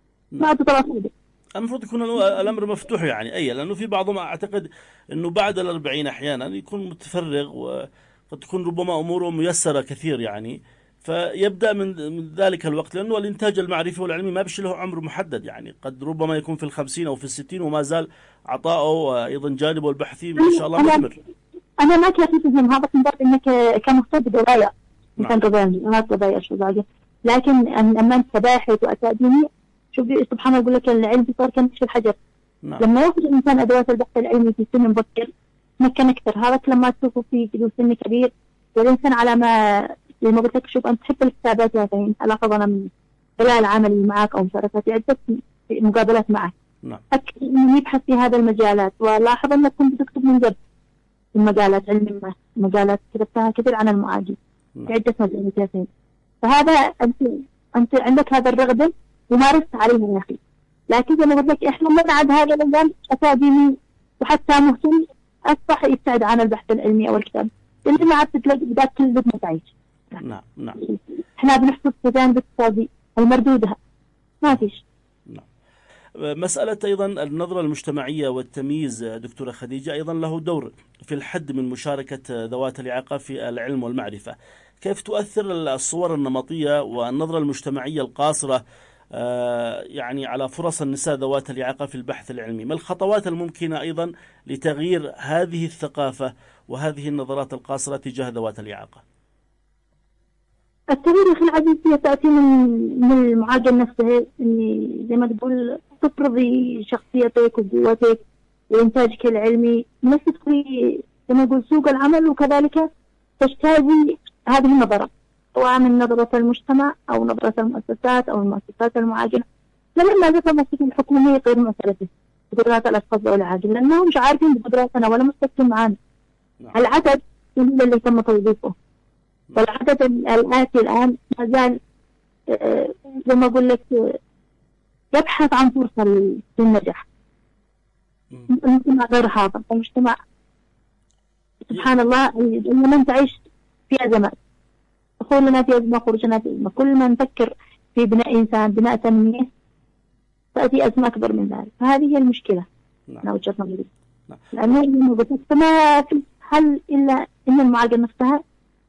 ما تطلع.
المفروض يكون الأمر مفتوح يعني أي، لأنه في بعضهم أعتقد أنه بعد الأربعين أحيانا يكون متفرغ وقد تكون ربما أموره ميسرة كثير يعني، فيبدأ من من ذلك الوقت، لأنه الإنتاج المعرفي والعلمي ما بش له عمر محدد يعني، قد ربما يكون في الخمسين أو في الستين وما زال عطاؤه وأيضا جانبه البحثي ما شاء الله مثمر.
أنا ما كنت أفهم هذا من باب إنك كمهتم بدراية مثلا قضايا ما قضايا شو ذاك، لكن أما أنت باحث وأكاديمي شوف سبحان الله يقول لك العلم صار كنقش الحجر. نعم. لما ياخذ الإنسان أدوات البحث العلمي في سن مبكر مكن أكثر. هذا لما تشوفه في سن كبير والإنسان على ما زي ما قلت لك شوف أنت تحب الكتابات يا فهيم، ألاحظ أنا من خلال عملي معك أو مشاركتي عدة مقابلات معك
نعم.
أكثر إنه يبحث في هذا المجالات، ولاحظ أنك كنت تكتب من قبل في مجالات علمية، مجالات كتبتها كثير عن المعادي نعم. في عدة مجالات يا فهيم. فهذا أنت أنت عندك هذا الرغبة ومارست عليه يا أخي. لكن زي ما قلت لك إحنا من عاد هذا النظام أكاديمي وحتى مهتم أصبح يبتعد عن البحث العلمي أو الكتاب. اللي ما عاد تلاقي بدأت تلبس نتائج.
نعم نعم.
احنا بنحصل في جانب الاقتصادي المردودها ما فيش.
نعم. مسألة أيضا النظرة المجتمعية والتمييز دكتورة خديجة أيضا له دور في الحد من مشاركة ذوات الإعاقة في العلم والمعرفة. كيف تؤثر الصور النمطية والنظرة المجتمعية القاصرة يعني على فرص النساء ذوات الإعاقة في البحث العلمي؟ ما الخطوات الممكنة أيضا لتغيير هذه الثقافة وهذه النظرات القاصرة تجاه ذوات الإعاقة؟
التغيير في العزيزية تأتي من من المعالجة نفسها، إني زي ما تقول تفرضي شخصيتك وقوتك وإنتاجك العلمي، نفس تدخلي زي ما نقول سوق العمل، وكذلك تجتازي هذه النظرة سواء من نظرة المجتمع أو نظرة المؤسسات أو المؤسسات المعاجنة. لما ذكر المؤسسة الحكومية غير مسألة قدرات الأشخاص ذوي العاجل، لأنهم مش عارفين بقدراتنا ولا مستقبل معانا. العدد اللي تم توظيفه والعدد الآتي الآن ما زال زي ما أقول لك يبحث عن فرصة للنجاح. المجتمع غير حاضر، المجتمع سبحان الله من تعيش في أزمات، دخولنا في أزمة خروجنا في أزمة. كل ما نفكر في بناء إنسان بناء تنمية تأتي أزمة أكبر من ذلك، فهذه هي المشكلة.
نعم.
أنا وجهة نظري لأنه ما في حل إلا إن المعالجة نفسها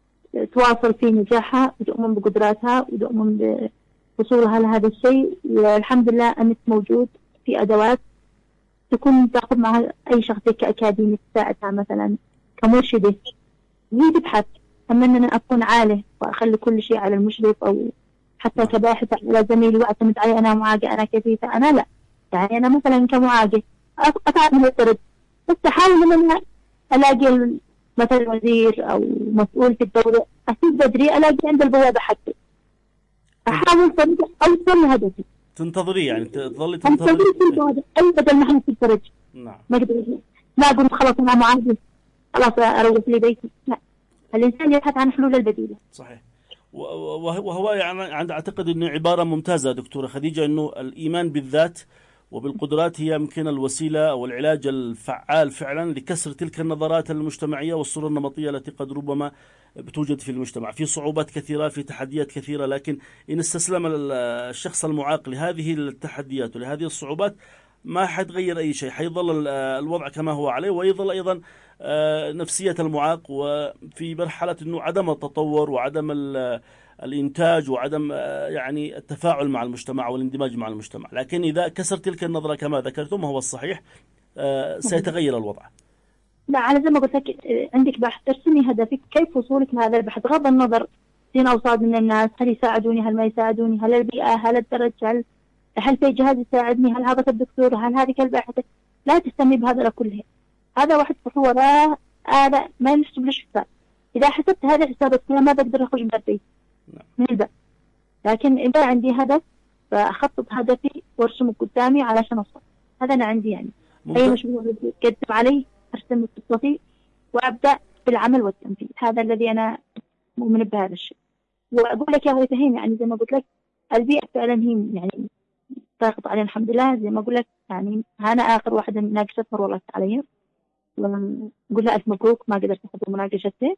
تواصل في نجاحها وتؤمن بقدراتها وتؤمن بوصولها لهذا الشيء، والحمد لله أنك موجود في أدوات تكون تأخذ معها أي شخص كأكاديمي تساعدها مثلا كمرشدة. هي تبحث، أما أن أنا أكون عالة وأخلي كل شيء على المشرف أو حتى كباحثة على زميلي وأعتمد علي أنا معاقة أنا كفيفة، أنا لا. يعني أنا مثلا كمعاقة أتعب من الطرد، بس أحاول أن أنا ألاقي مثلا وزير أو مسؤول في الدولة أسيب بدري ألاقي عند البوابة حقي، أحاول طريقة أوصل لهدفي.
تنتظري يعني تظلي
تنتظري أي بدل ما احنا في الفرج.
نعم.
ما أقدر ما أقول خلاص أنا معاقة خلاص أروح لي بيتي، لا. الإنسان يبحث عن حلول البديلة.
صحيح. وهو يعني أعتقد أنه عبارة ممتازة دكتورة خديجة، أنه الإيمان بالذات وبالقدرات هي يمكن الوسيلة أو العلاج الفعال فعلا لكسر تلك النظرات المجتمعية والصورة النمطية التي قد ربما بتوجد في المجتمع. في صعوبات كثيرة، في تحديات كثيرة، لكن إن استسلم الشخص المعاق لهذه التحديات ولهذه الصعوبات ما حتغير أي شيء، حيظل الوضع كما هو عليه، ويظل أيضا نفسية المعاق وفي مرحلة أنه عدم التطور وعدم الإنتاج وعدم يعني التفاعل مع المجتمع والاندماج مع المجتمع. لكن إذا كسر تلك النظرة كما ذكرتم وهو الصحيح سيتغير الوضع.
لا، على زي ما قلت لك عندك بحث، ترسمي هدفك كيف وصولك لهذا البحث بغض النظر فين أوصاد من الناس، هل يساعدوني هل ما يساعدوني، هل البيئة هل الدرج هل هل في جهاز يساعدني، هل هذا الدكتور هل هذه الباحثة. لا تهتمي بهذا كله، هذا واحد وراه هذا ما ينحسب له حساب. إذا حسبت هذا حسابك ما بقدر أخرج من البيت من الباب، لكن إذا عندي هدف فأخطط هدفي وارسمه قدامي علشان أوصل. هذا أنا عندي يعني ممكن. أي مشروع قدم علي أرسم خطتي وأبدأ بالعمل والتنفيذ. هذا الذي أنا مؤمن بهذا الشيء. وأقول لك يا فهيم يعني زي ما قلت لك البيئة فعلا هي يعني ضاغط علينا الحمد لله. زي ما أقول لك يعني أنا آخر واحدة ناقشت والله عليهم، نقول لها ألف مبروك ما قدرت أحضر مناقشتها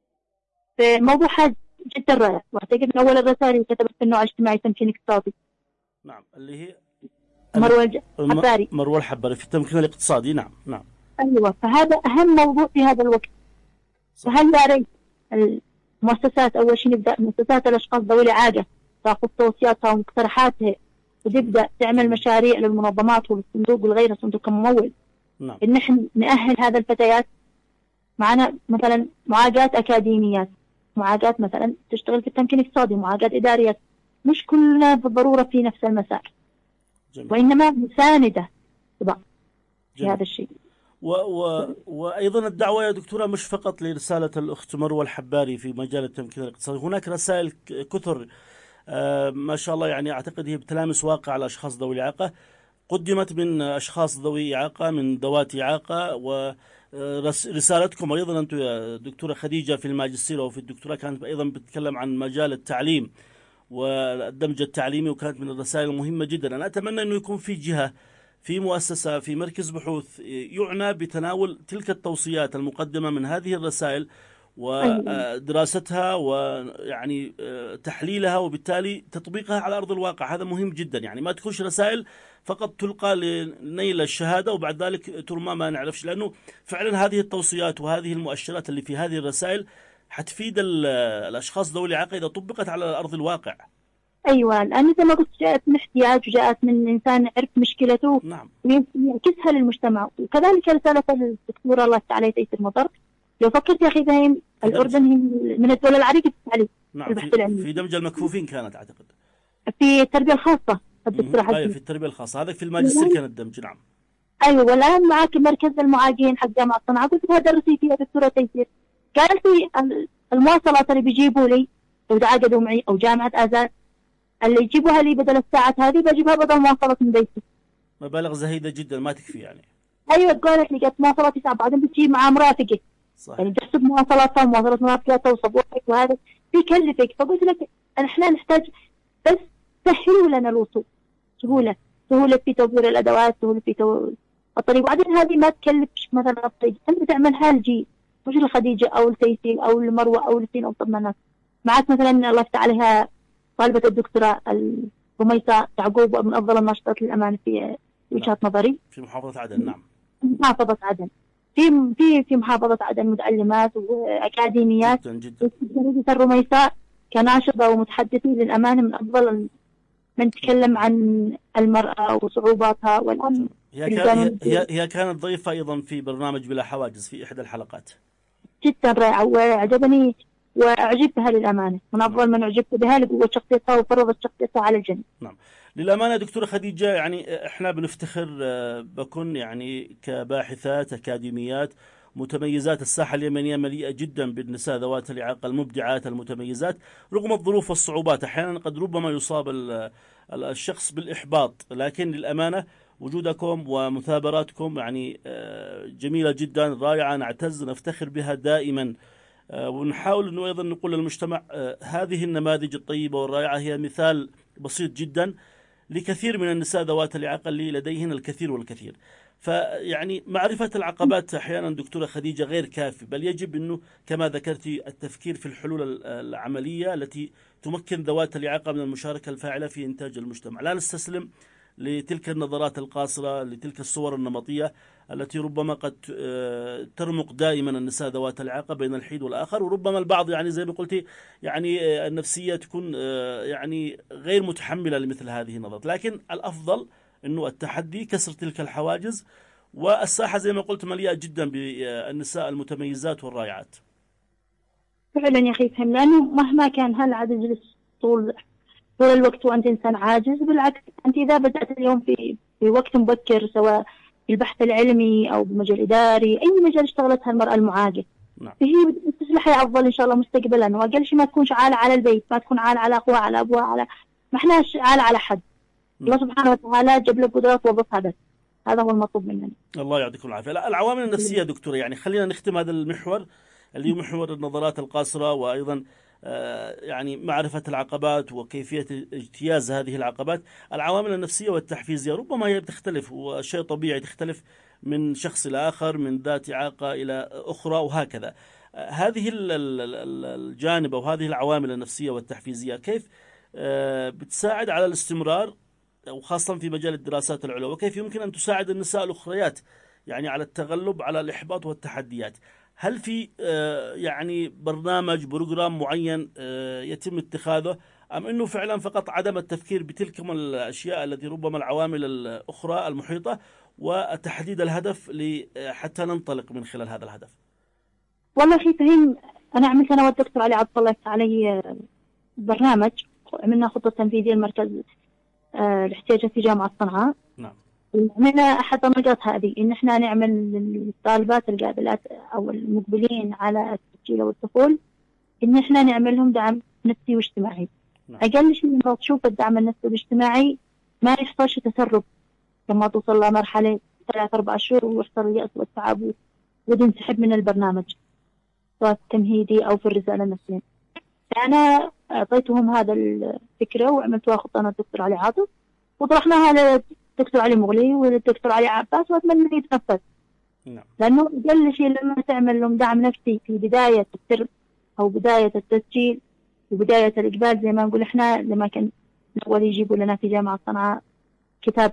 في موضوع حاج جدا رائع. واعتقد من أول الرسائل اللي كتبت في النوع الاجتماعي التمكين الاقتصادي.
نعم، اللي هي
مروة الحباري.
مروة الحباري في التمكين الاقتصادي. نعم نعم.
أيوة، فهذا أهم موضوع في هذا الوقت. فهل يا ريت المؤسسات أول شيء نبدأ مؤسسات الأشخاص ذوي الإعاقة تأخذ توصياتها ومقترحاتها وتبدأ تعمل مشاريع للمنظمات والصندوق والغير صندوق الممول.
نعم.
إن نحن نأهل هذا الفتيات معنا مثلا معاقات أكاديميات، معاقات مثلا تشتغل في التمكين الاقتصادي، معاقات إداريات، مش كلنا بالضرورة في نفس المسار. جميل. وإنما مساندة في هذا الشيء.
و و وأيضا الدعوة يا دكتورة مش فقط لرسالة الأخت مروة الحباري في مجال التمكين الاقتصادي، هناك رسائل كثر آه ما شاء الله، يعني أعتقد هي بتلامس واقع على أشخاص ذوي الإعاقة، قدمت من أشخاص ذوي إعاقة من ذوات إعاقة. ورسالتكم أيضا أنتم يا دكتورة خديجة في الماجستير وفي الدكتوراه كانت أيضا بتتكلم عن مجال التعليم والدمج التعليمي، وكانت من الرسائل المهمة جدا. أنا أتمنى أنه يكون في جهة في مؤسسة في مركز بحوث يعنى بتناول تلك التوصيات المقدمة من هذه الرسائل ودراستها ويعني تحليلها وبالتالي تطبيقها على أرض الواقع. هذا مهم جدا، يعني ما تكونش رسائل فقط تلقى لنيل الشهادة وبعد ذلك ترمى ما نعرفش، لأنه فعلا هذه التوصيات وهذه المؤشرات اللي في هذه الرسائل حتفيد الأشخاص ذوي الإعاقة إذا طبقت على أرض الواقع.
أيوة، لأن زي ما قلت جاءت من احتياج وجاءت من إنسان عرف مشكلته.
نعم.
يعكسها للمجتمع. وكذلك رسالة الدكتورة الله تعالى تيسير مطر، لو فكرت يا أخي فهم الأردن هي من الدول العريقة في التعليم.
نعم. في, في دمج المكفوفين كانت أعتقد.
في التربية الخاصة الدكتورة حسن.
أيوة في التربية الخاصة، هذا في الماجستير كان الدمج. نعم.
أيوة، والآن معك مركز المعاقين حق جامعة صنعاء، قلت لها درسي فيها دكتورة تيسير. قالت لي المواصلات اللي بيجيبوا لي لو تعاقدوا معي أو جامعة آزاد اللي يجيبوها لي بدل الساعات هذه بجيبها بدل مواصلات من بيتي.
مبالغ زهيدة جدا ما تكفي يعني.
أيوة، قالت لي قالت مواصلاتي ساعة بعدين بتجيب مع مرافقك. صح. يعني تحسب مواصلاتها ومواصلات مرافقاتها وصبوحك وهذا بيكلفك. فقلت لك احنا نحتاج بس سهلوا لنا الوصول، سهولة سهولة في توفير الأدوات، سهولة في تو... الطريق. وبعدين هذه ما تكلفش مثلا الطريق، أنت بتعملها لجي مش لخديجة أو لتيسير أو لمروة أو لسين أو طمنات. معك مثلا الله يفتح عليها طالبة الدكتوراه رميسة يعقوب من أفضل الناشطات للأمانة في وجهة نظري
في محافظة عدن. نعم.
محافظة عدن، في في في محافظة عدن متعلمات وأكاديميات.
جدا جدا.
الرميسة كناشطة ومتحدثة للأمانة من أفضل من تكلم عن المرأة وصعوباتها والأمن.
هي, كان هي, هي كانت ضيفة أيضا في برنامج بلا حواجز في إحدى الحلقات.
جدا رائعة وأعجبني وأعجبتها للأمانة، من أفضل من أعجبت بها لقوة شخصيتها وفرضت شخصيتها على الجميع.
نعم للأمانة دكتورة خديجة، يعني إحنا بنفتخر بكون يعني كباحثات أكاديميات متميزات. الساحة اليمنية مليئة جدا بالنساء ذوات الإعاقة المبدعات المتميزات رغم الظروف والصعوبات. أحيانا قد ربما يصاب الشخص بالإحباط، لكن للأمانة وجودكم ومثابراتكم يعني جميلة جدا رائعة، نعتز نفتخر بها دائما. ونحاول أنه أيضا نقول للمجتمع هذه النماذج الطيبة والرائعة هي مثال بسيط جدا لكثير من النساء ذوات الإعاقة اللي لديهن الكثير والكثير. فيعني معرفة العقبات أحيانا دكتورة خديجة غير كافي، بل يجب أنه كما ذكرتي التفكير في الحلول العملية التي تمكن ذوات الإعاقة من المشاركة الفاعلة في إنتاج المجتمع. لا نستسلم لتلك النظرات القاصرة، لتلك الصور النمطية التي ربما قد ترمق دائما النساء ذوات الإعاقة بين الحين والآخر. وربما البعض يعني زي ما قلتي يعني النفسية تكون يعني غير متحملة لمثل هذه النظرات، لكن الأفضل أنه التحدي كسر تلك الحواجز. والساحة زي ما قلت مليئة جدا بالنساء المتميزات والرائعات.
فعلا يا أخي فهم، لأنه مهما كان هل عاد يجلس طول طول الوقت وأنت إنسان عاجز، بالعكس أنت إذا بدأت اليوم في في وقت مبكر سواء في البحث العلمي أو بمجال إداري أي مجال اشتغلتها المرأة المعاقة،
نعم.
فهي تصلح أفضل إن شاء الله مستقبلا. وأقل شيء ما تكونش عالة على البيت، ما تكون عالة على أخوها على أبوها على ما إحناش عالة على حد. الله سبحانه وتعالى جاب له قدرات وظفها بس، هذا هو المطلوب مننا.
الله يعطيكم العافية. لا العوامل النفسية دكتورة، يعني خلينا نختم هذا المحور اللي هو محور النظرات القاصرة، وأيضا يعني معرفة العقبات وكيفية اجتياز هذه العقبات. العوامل النفسية والتحفيزية ربما هي بتختلف، وشيء طبيعي تختلف من شخص إلى آخر، من ذات إعاقة إلى أخرى وهكذا. هذه الجانب أو هذه العوامل النفسية والتحفيزية كيف بتساعد على الاستمرار وخاصة في مجال الدراسات العليا، وكيف يمكن أن تساعد النساء الأخريات يعني على التغلب على الإحباط والتحديات؟ هل في يعني برنامج بروجرام معين يتم اتخاذه، أم أنه فعلا فقط عدم التفكير بتلك الأشياء التي ربما العوامل الأخرى المحيطة وتحديد الهدف حتى ننطلق من خلال هذا الهدف؟
والله أخي فهم، أنا عملت أنا والدكتور علي عبد الله علي برنامج، عملنا خطة تنفيذية المركز الاحتياجات في جامعة صنعاء.
نعم.
من أحد النقاط هذه إن إحنا نعمل للطالبات القابلات أو المقبلين على التسجيل والدخول إن إحنا نعمل لهم دعم نفسي واجتماعي. نعم. أقل شيء لما تشوف الدعم النفسي والاجتماعي ما يحصلش تسرب لما توصل لمرحلة ثلاث أربع شهور ويحصل اليأس والتعب وتنسحب من البرنامج سواء التمهيدي أو في الرسالة النفسية. فأنا أعطيتهم هذا الفكرة وعملتها خطة أنا الدكتور علي عاطف وطرحناها للدكتور علي مغلي والدكتور علي عباس، وأتمنى أن يتنفذ.
نعم.
لأنه أقل شيء لما تعمل لهم دعم نفسي في بداية الترم أو بداية التسجيل وبداية الإقبال، زي ما نقول إحنا لما كان الأول يجيبوا لنا في جامعة صنعاء كتاب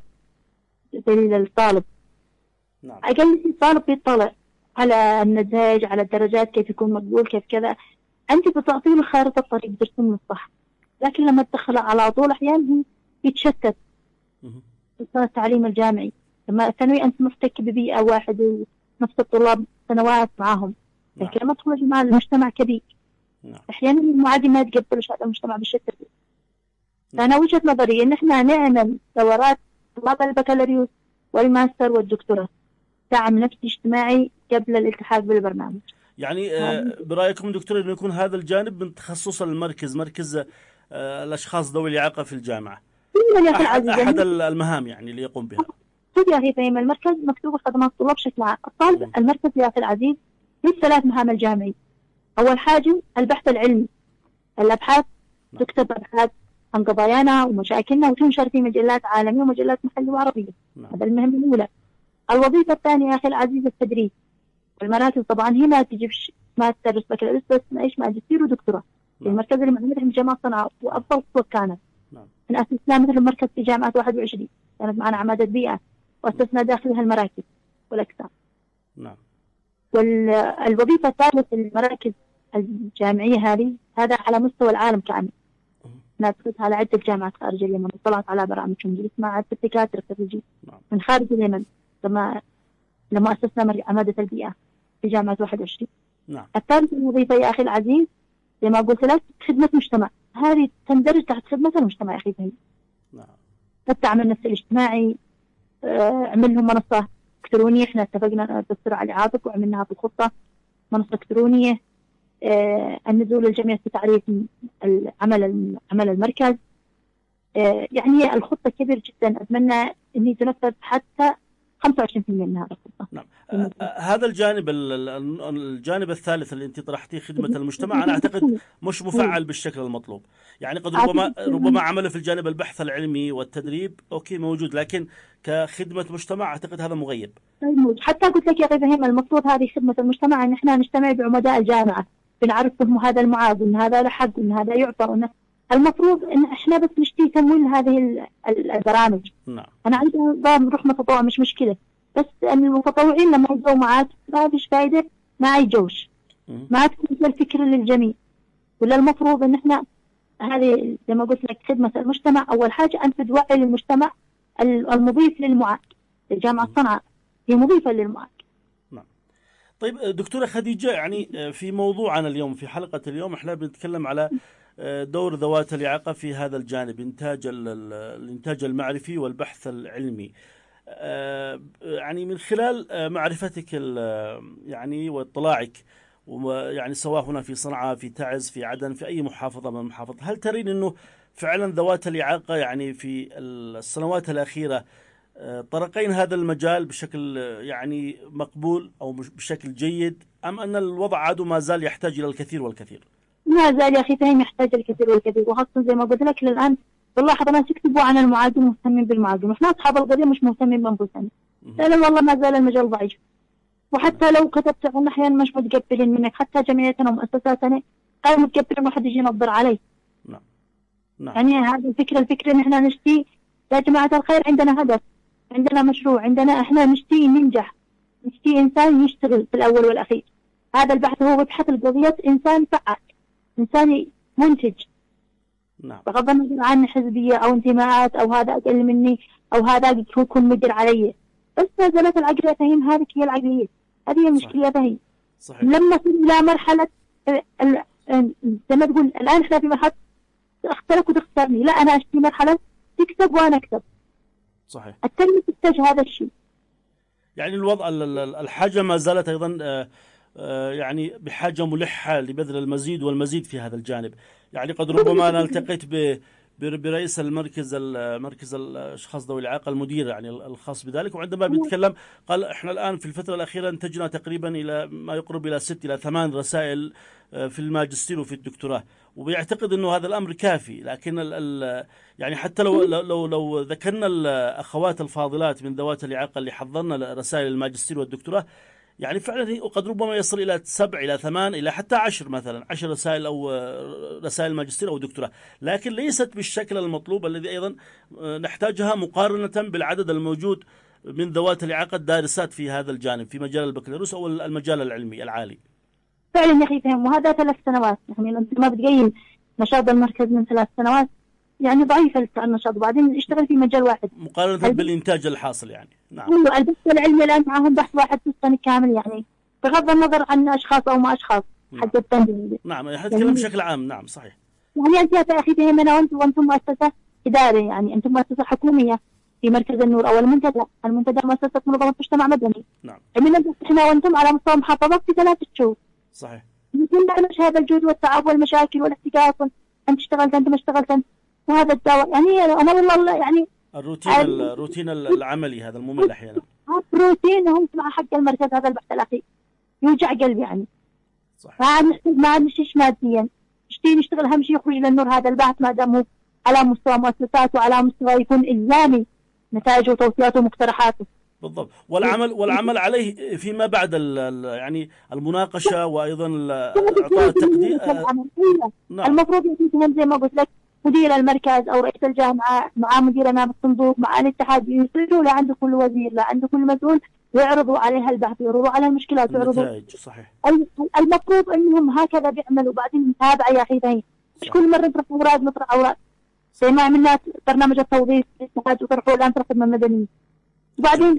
دليل الطالب.
نعم.
أقل شيء الطالب بيطلع على النتائج، على الدرجات، كيف يكون مقبول، كيف كذا. أنت بتعطيه خارطة الطريق ترسم له الصح، لكن لما تدخله على طول أحيانا يتشتت في التعليم الجامعي. لما الثانوي أنت محتك ببيئة واحد ونفس الطلاب سنوات معهم،
نعم.
لكن لما تخرج مع المجتمع كبير
نعم.
أحيانا المعادي ما يتقبلش هذا المجتمع بالشكل. فأنا وجهة نظري إن إحنا نعمل دورات طلاب البكالوريوس والماستر والدكتوراه دعم نفسي اجتماعي قبل الالتحاق بالبرنامج.
يعني برأيكم دكتور أنه يكون هذا الجانب من تخصص المركز، مركز الأشخاص ذوي الإعاقة في الجامعة، أحد, أحد المهام يعني اللي يقوم بها.
خذ يا أخي فهم، المركز مكتوب خدمات الطلاب بشكل عام. الطالب المركز يا أخي العزيز له ثلاث مهام الجامعي. أول حاجة البحث العلمي، الأبحاث تكتب أبحاث عن قضايانا ومشاكلنا وتنشر في مجلات عالمية ومجلات محلية وعربية. هذا المهمة الأولى. الوظيفة الثانية يا أخي العزيز التدريس. المراكز طبعا هنا تجيب ما تدرس بكالوريوس بس ايش ماجستير ودكتوراه. في المركز اللي معمول في جامعة صنعاء وأفضل خطوة كانت من أسسنا مثل المركز في جامعة واحد وعشرين، كانت معنا عمادة بيئة وأسسنا داخلها المراكز والأقسام.
نعم.
والوظيفة الثالثة في المراكز الجامعية هذه هذا على مستوى العالم كامل. نادرسها على عدة جامعات خارج اليمن، وطلعت على برامج مع الدكاترة الخريجين من خارج اليمن لما لما أسسنا عمادة البيئة في جامعة واحد وعشرين.
نعم.
الثالث الوظيفة يا أخي العزيز زي ما قلت لك خدمة مجتمع، هذه تندرج تحت خدمة المجتمع يا أخي فهي.
نعم.
الدعم النفسي الاجتماعي، عمل لهم منصة إلكترونية، إحنا اتفقنا الدكتور علي عاطف وعملناها في الخطة منصة إلكترونية. آه النزول الجميع في تعريف العمل عمل المركز. آه يعني الخطة كبيرة جدا، أتمنى أني تنفذ حتى خمسة وعشرين بالمئة من هذه الخطة.
نعم. آه هذا الجانب الجانب الثالث اللي أنت طرحتيه خدمة المجتمع، أنا أعتقد مش مفعل بالشكل المطلوب. يعني قد ربما ربما عمله في الجانب البحث العلمي والتدريب أوكي موجود، لكن كخدمة مجتمع أعتقد هذا مغيب.
حتى قلت لك يا أخي فهم، المفروض هذه خدمة المجتمع أن إحنا نجتمع بعمداء الجامعة، بنعرفهم هذا المعاد وإن هذا له حق وإن هذا يعطى وإن المفروض إن إحنا بس نشتي تمويل هذه البرامج.
نعم.
أنا عندي نروح متطوع مش مشكلة، بس أن المتطوعين لما يجوا معاد ما فيش فايدة، ما يجوش، ما تكون الفكرة للجميع. ولا المفروض إن إحنا هذه زي ما قلت لك خدمة المجتمع، أول حاجة أن توعي للمجتمع المضيف للمعاد. الجامعة صنعاء هي مضيفة للمعاد.
نعم. طيب دكتورة خديجة، يعني في موضوعنا اليوم في حلقة اليوم احنا بنتكلم على دور ذوات الإعاقة في هذا الجانب، إنتاج الإنتاج المعرفي والبحث العلمي. يعني من خلال معرفتك يعني واطلاعك ويعني سواء هنا في صنعاء في تعز في عدن في أي محافظة من المحافظات، هل ترين أنه فعلا ذوات الإعاقة يعني في السنوات الأخيرة طرقين هذا المجال بشكل يعني مقبول أو بشكل جيد، أم أن الوضع عادو ما زال يحتاج إلى الكثير والكثير؟
ما زال يا أخي فهم يحتاج الكثير والكثير، وخاصة زي ما قلت لك الآن والله حتى ناس يكتبوا عن المعادن مهتمين بالمعادن، وإحنا أصحاب القضية مش مهتمين بأنفسنا، لأن والله ما زال المجال ضعيف. وحتى لو كتبت عن أحيانا مش متقبلين منك، حتى جمعيتنا ومؤسساتنا غير متقبلين واحد يجي ينظر علي.
نعم. نعم.
يعني هذه الفكرة الفكرة إن إحنا نشتي يا جماعة الخير، عندنا هدف، عندنا مشروع، عندنا إحنا نشتي ننجح، نشتي إنسان يشتغل في الأول والأخير. هذا البحث هو بحث القضية إنسان فعال، إنسان منتج.
نعم.
بغض النظر عن حزبية أو انتماءات أو هذا أقل مني أو هذا يكون مدير علي، بس ما زالت العقلية فهم، هذه هي العقلية، هذه هي المشكلة فهم.
صحيح.
لما تصل إلى مرحلة زي ما تقول الآن إحنا في مرحلة أختلك وتختارني، لا أنا أشتي مرحلة تكسب وأنا أكسب.
صحيح.
التنمية تحتاج هذا الشيء.
يعني الوضع الحاجة ما زالت أيضا يعني بحاجة ملحة لبذل المزيد والمزيد في هذا الجانب. يعني قد ربما أنا التقيت برئيس المركز مركز الاشخاص ذوي الاعاقه، المدير يعني الخاص بذلك. وعندما بيتكلم قال احنا الان في الفتره الاخيره انتجنا تقريبا الى ما يقرب الى ست الى ثمان رسائل في الماجستير وفي الدكتوراه، وبيعتقد انه هذا الامر كافي. لكن ال ال يعني حتى لو لو لو ذكرنا الاخوات الفاضلات من ذوات الاعاقه اللي حضرنا رسائل الماجستير والدكتوراه، يعني فعلا قد ربما يصل إلى سبع إلى ثمان إلى حتى عشر، مثلا عشر رسائل أو رسائل ماجستير أو دكتوراه، لكن ليست بالشكل المطلوب الذي أيضا نحتاجها مقارنة بالعدد الموجود من ذوات الإعاقة الدارسات في هذا الجانب في مجال البكالوريوس أو المجال العلمي العالي.
فعلا يا أخي فهم، وهذا ثلاث سنوات، يعني أنت ما بتقيم نشاط المركز من ثلاث سنوات يعني ضعيف النشاط، وبعدين اشتغل في مجال واحد
مقارنة بالإنتاج الحاصل يعني. نعم.
هو البحث العلمي الآن معهم بحث واحد في السنة كامل، يعني بغض النظر عن أشخاص أو ما أشخاص.
نعم.
حتى التنظيم.
نعم، احنا نتكلم يعني بشكل عام. نعم صحيح.
يعني أنت يا أخي فهمنا، وأنتم وأنتم مؤسسة إدارية، يعني أنتم مؤسسة حكومية في مركز النور أو المنتدى، المنتدى مؤسسة منظمة مجتمع مدني.
نعم.
عملنا إحنا وأنتم على مستوى المحافظات في ثلاثة شهور.
صحيح.
كنا نمشي هذا الجهد والتعب والمشاكل والاحتكاك، أنت اشتغلت أنت ما اشتغلت أنت، وهذا الدواء يعني أنا والله يعني
الروتين الروتين العملي هذا الممل أحيانا.
الروتين هم مع حق المركز هذا البحث الأخير يوجع قلبي يعني.
صحيح.
ما عاد نحتاج ما عاد نشتغل ماديا، نشتي نشتغل أهم شيء يخرج للنور هذا البحث ما دام هو على مستوى مؤسساته وعلى مستوى يكون إلزامي نتائجه وتوصياته ومقترحاته.
بالضبط. والعمل والعمل عليه فيما بعد يعني المناقشة وأيضا إعطاء التقدير.
نعم. المفروض يكون زي ما قلت لك مدير المركز أو رئيس الجامعة مع مدير نائب الصندوق مع الاتحاد يصيروا لعند كل وزير لعند كل مسؤول ويعرضوا عليها البحث، يعرضوا على المشكلات، يعرضوا.
صحيح.
المفروض أنهم هكذا بيعملوا، بعدين نتابع يا أخي ذهين. مش كل مرة نطرح أوراق نطرح أوراق زي ما عملنا برنامج التوظيف الاتحاد وطرحوا الآن طرح خدمة مدنية، وبعدين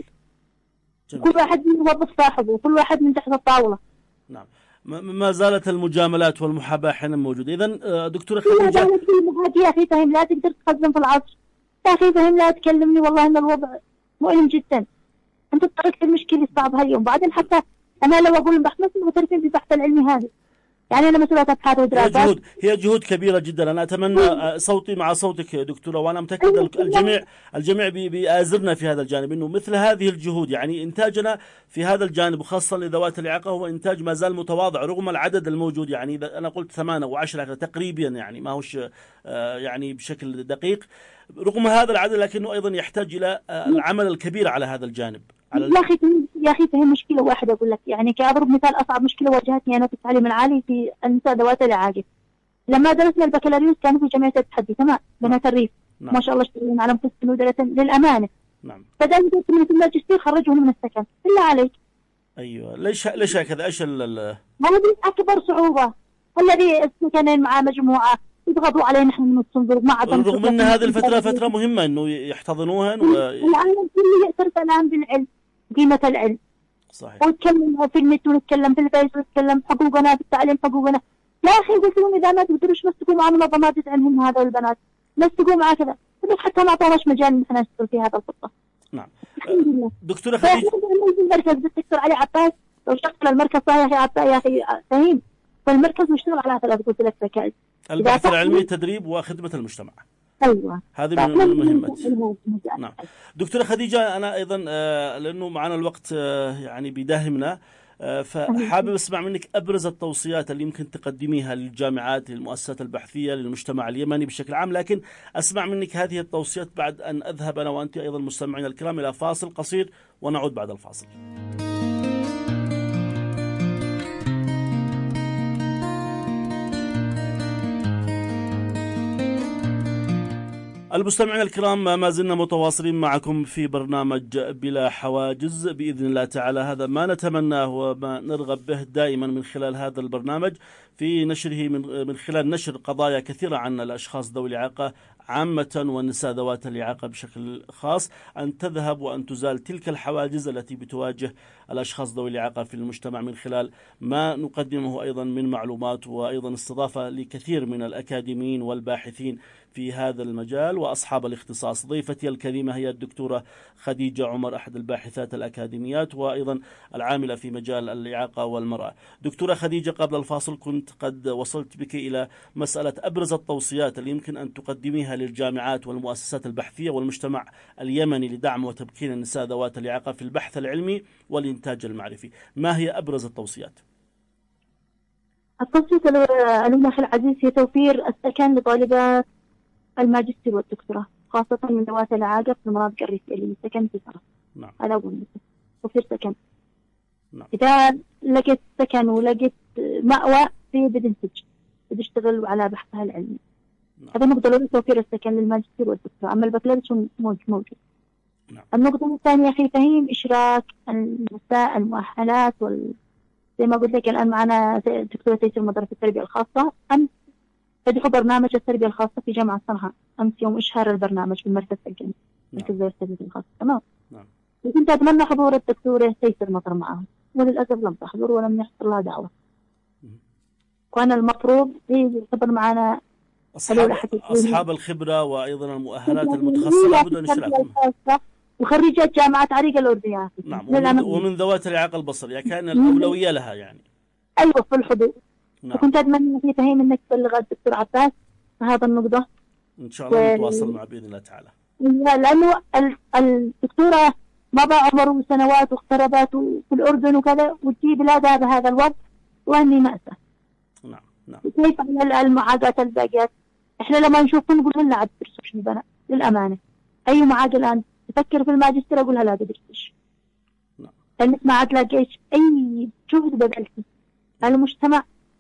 جميل. كل واحد يوظف صاحبه وكل واحد من تحت الطاولة.
نعم. ما زالت المجاملات والمحاباة أحيانا موجودة. إذن دكتورة خديجة
يا أخي فهم لا تقدر تخزن في العصر، يا أخي فهم لا تكلمني، والله إن الوضع مؤلم جدا. أنت تطرق المشكلة الصعبة هاليوم، بعدين حتى أنا لو أقول البحث مثل مترفين في البحث العلمي هذا، يعني أنا مسؤولة أبحاث ودراسات.
هي جهود هي جهود كبيرة جدا. أنا أتمنى صوتي مع صوتك دكتورة، وأنا متأكد الجميع الجميع بيآزرنا في هذا الجانب، إنه مثل هذه الجهود يعني إنتاجنا في هذا الجانب وخاصة لذوات الإعاقة هو إنتاج ما زال متواضع رغم العدد الموجود. يعني أنا قلت ثمانية وعشرة تقريبا، يعني ما هوش يعني بشكل دقيق رغم هذا العدد، لكنه أيضا يحتاج إلى العمل الكبير على هذا الجانب. على
يا أخي يا أخي فهم مشكلة واحدة أقول لك، يعني كأضرب مثال أصعب مشكلة واجهتني أنا في التعليم العالي في النساء ذوات الإعاقة. لما درسنا البكالوريوس كانوا في جمعية التحدي تمام بنات الريف. نعم. ما شاء الله اشتغلنا على مستوى للأمانة.
نعم.
فدام من الماجستير خرجوهم من السكن بالله عليك.
أيوة ليش ليش هكذا؟ إيش ال
هذه أكبر صعوبة، الذي السكنين مع مجموعة يضغطوا علينا نحن من الصندوق ما عدم.
رغم أن هذه الفترة فترة مهمة إنه يحتضنوها. و...
العالم كله يعترف الآن بالعلم، قيمة العلم.
صحيح.
ونتكلم في النت ونتكلم في الفيس ونتكلم حقوقنا في التعليم حقوقنا. يا أخي قلت لهم إذا ما تقدروش مسكوا مع منظمات تعلمهم هذا البنات، مسكوا مع كذا، حتى ما أعطوناش مجال إن إحنا نشتغل في هذا الخطة.
نعم.
الحمد لله.
دكتورة خديجة.
المركز الدكتور علي عباس لو شغل المركز صحيح يا أخي عباس يا أخي فهيم، فالمركز يشتغل على ثلاث قلت لك ركائز.
البحث العلمي، التدريب، وخدمة المجتمع.
أيوة.
هذه من المهمات. نعم. دكتورة خديجة أنا أيضا لأنه معنا الوقت يعني بيداهمنا، فحابب أسمع منك أبرز التوصيات اللي يمكن تقدميها للجامعات، للمؤسسات البحثية، للمجتمع اليمني بشكل عام، لكن أسمع منك هذه التوصيات بعد أن أذهب أنا وأنت أيضا مستمعين الكرام إلى فاصل قصير ونعود بعد الفاصل. المستمعين الكرام ما زلنا متواصلين معكم في برنامج بلا حواجز بإذن الله تعالى. هذا ما نتمناه وما نرغب به دائما من خلال هذا البرنامج في نشره من من خلال نشر قضايا كثيرة عن الأشخاص ذوي الإعاقة عامة والنساء ذوات الإعاقة بشكل خاص، أن تذهب وأن تزال تلك الحواجز التي بتواجه الأشخاص ذوي الإعاقة في المجتمع من خلال ما نقدمه أيضا من معلومات، وأيضا استضافة لكثير من الأكاديميين والباحثين في هذا المجال وأصحاب الاختصاص. ضيفتي الكريمة هي الدكتورة خديجة عمر، أحد الباحثات الأكاديميات وأيضا العاملة في مجال الإعاقة والمرأة. دكتورة خديجة، قبل الفاصل كنت قد وصلت بك إلى مسألة أبرز التوصيات اللي يمكن أن تقدميها توجيهها للجامعات والمؤسسات البحثية والمجتمع اليمني لدعم وتمكين النساء ذوات الإعاقة في البحث العلمي والإنتاج المعرفي. ما هي أبرز التوصيات؟
التوصية الأولى أخي العزيز هي توفير السكن لطالبات الماجستير والدكتوراه، خاصة من ذوات الإعاقة في المناطق الريفية اللي السكن في صرف.
نعم.
هذا أول توفير سكن.
نعم.
إذا لقيت سكن ولقيت مأوى في بتنتج بتشتغل على بحثها العلمي.
نعم.
هذا النقطة الأولى توفير السكن للماجستير والدكتوراه، أما البكالوريوس موجود.
نعم.
النقطة الثانية أخي فهيم إشراك النساء المؤهلات وال زي ما قلت لك الآن معنا دكتورة تيسير مدرسة التربية الخاصة، أمس فتحوا برنامج التربية الخاصة في جامعة صنعاء أمس يوم إشهار البرنامج في المركز الجنوبي مركز التربية الخاصة. تمام.
نعم.
وكنت أتمنى حضور الدكتورة تيسير مطر معهم، وللأسف لم تحضر ولم يحصل لها دعوة. وكان المفروض يعتبر معنا
أصحاب, أصحاب الخبرة وأيضا المؤهلات المتخصصة لابد أن يشاركوا،
وخريجات جامعة عريق الأردنية.
نعم. ومن, ومن ذوات الإعاقة البصرية كان الأولوية لها يعني.
أيوة في الحضور.
نعم.
وكنت أتمنى في فهيم أنك تبلغ الدكتور عباس هذا النقطة.
إن شاء الله و... نتواصل معه بإذن الله تعالى.
لأنه الدكتورة مضى عمره سنوات واغتربت في الأردن وكذا، وتجي بلادها بهذا الوقت وأني مأساة.
نعم. نعم.
كيف على المعاقات الباقيات؟ إحنا لما نشوفهم نقول لنا عاد تدرسوش البنات للأمانة. أي معاق الآن تفكر في الماجستير أقولها لا تدرسش.
نعم.
لأنك ما عاد لاقيش أي جهد بذلته المجتمع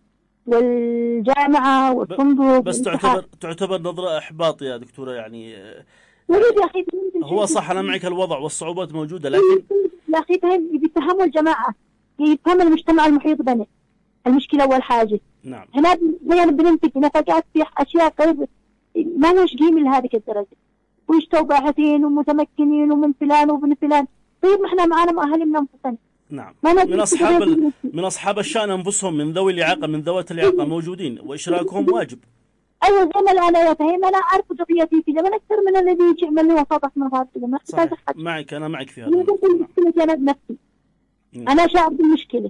والجامعة والفندق.
بس تعتبر تعتبر نظرة إحباط يا دكتورة يعني.
يا أخي
هو صح أنا معك الوضع والصعوبات موجودة، لكن
يا أخي بيتهموا الجماعة، يفهم المجتمع المحيط بنا. المشكلة أول حاجة.
نعم.
هنا زي بننتج نفقات في أشياء قريب ما لهاش قيمة لهذه الدرجة، ويشتوا باحثين ومتمكنين ومن فلان ومن فلان. طيب ما احنا معانا مؤهلين من أنفسنا.
نعم. من أصحاب ال... من أصحاب الشأن أنفسهم من ذوي الإعاقة من ذوات الإعاقة موجودين وإشراكهم واجب.
أيوة زي ما الآن يا فهيم أنا أعرف قضيتي في زمن أكثر من الذي يجي يعمل لي وساطة من هذا الزمن.
صحيح. معك أنا معك في هذا.
المشكلة أنا بنفسي. أنا شاعر بالمشكلة.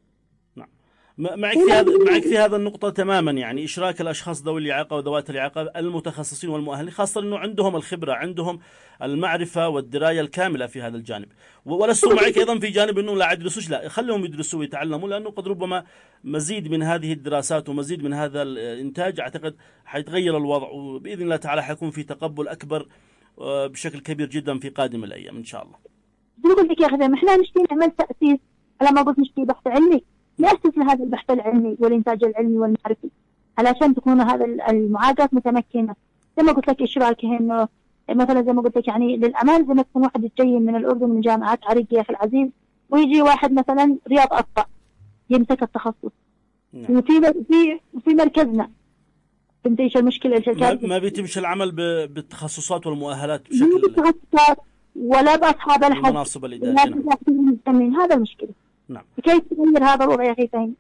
معك في هذا معك في هذا النقطة تماما، يعني إشراك الأشخاص ذوي الإعاقة وذوات الإعاقة المتخصصين والمؤهلين، خاصة أنه عندهم الخبرة عندهم المعرفة والدراية الكاملة في هذا الجانب. ولست معك أيضا في جانب أنه لا يدرسوش، لا خليهم يدرسوا ويتعلموا، لأنه قد ربما مزيد من هذه الدراسات ومزيد من هذا الإنتاج أعتقد حيتغير الوضع، وبإذن الله تعالى حيكون في تقبل أكبر بشكل كبير جدا في قادم الأيام إن شاء الله.
بقول لك يا أخي إحنا نشتي نعمل تأسيس، على ما قلت نشتي بحث علمي، نأسس لهذا البحث العلمي والإنتاج العلمي والمعرفي علشان تكون هذا المعاقات متمكنة. زي ما قلت لك إشراكهم مثلا زي ما قلت لك يعني للأمان، زي ما تكون واحد جاي من الأردن من جامعات عريق يا أخي العزيز، ويجي واحد مثلا رياض أطفال يمسك التخصص. نعم. وفي في في مركزنا فهمت ايش المشكلة؟
ما, ما بيتمش العمل بالتخصصات والمؤهلات بشكل
بالتخصصات ولا بأصحاب الحد
المناصب الإدارية.
نعم. هذا المشكلة.
نعم.
كيف تغير هذا الوضع يا أخي فهيم؟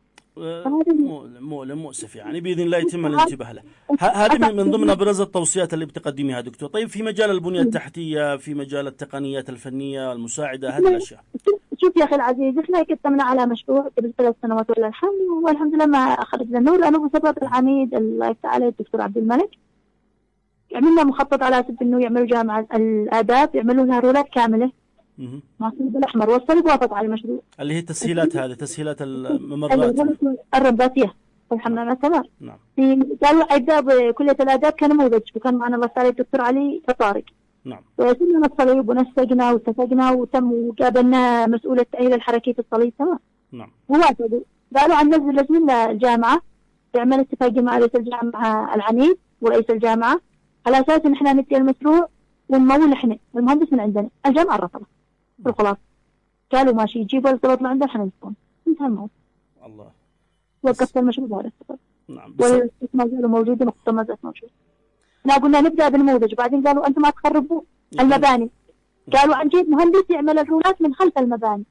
مؤلم مؤسف يعني، بإذن الله يتم الانتباه له. هذه من ضمن أبرز التوصيات اللي بتقدميها دكتور. طيب في مجال البنية التحتية، في مجال التقنيات الفنية المساعدة، هذه الأشياء.
شوف يا أخي العزيز، إحنا قدمنا على مشروع قبل ثلاث سنوات ولا الحمد والحمد لله ما أخرج للنور، لأنه بسبب العميد الله يفتح عليه الدكتور عبد الملك عملنا مخطط على أساس إنه يعملوا جامعة الآداب يعملوا لها رولات كاملة مع الصليب الأحمر، والصليب وافق على المشروع.
اللي هي التسهيلات، هذه تسهيلات الممرات
الرباطية والحمامات. تمام.
نعم.
في قالوا عداب كلية الآداب كنموذج، وكان معنا الله تعالى الدكتور علي طارق.
نعم.
وصلنا الصليب ونسقنا واتفقنا وتم وقابلنا مسؤول التأهيل الحركي في الصليب. تمام.
نعم.
ووافقوا، قالوا عن نزل لجنة الجامعة يعمل اتفاقية مع رئيس الجامعة العميد ورئيس الجامعة على أساس إن إحنا ندي المشروع ونمول إحنا المهندس من عندنا. الجامعة رفضت بالخلاص، قالوا ماشي يجيبوا الارتباط عندنا إحنا نسكن. انتهى الموضوع.
الله.
وقفت المشروع هذا.
نعم.
والاستثمار قالوا موجود ومقدمة موجود. احنا قلنا نبدأ بالنموذج، بعدين قالوا أنتم ما تخربوا المباني. قالوا نجيب مهندس يعمل الرولات من خلف المباني.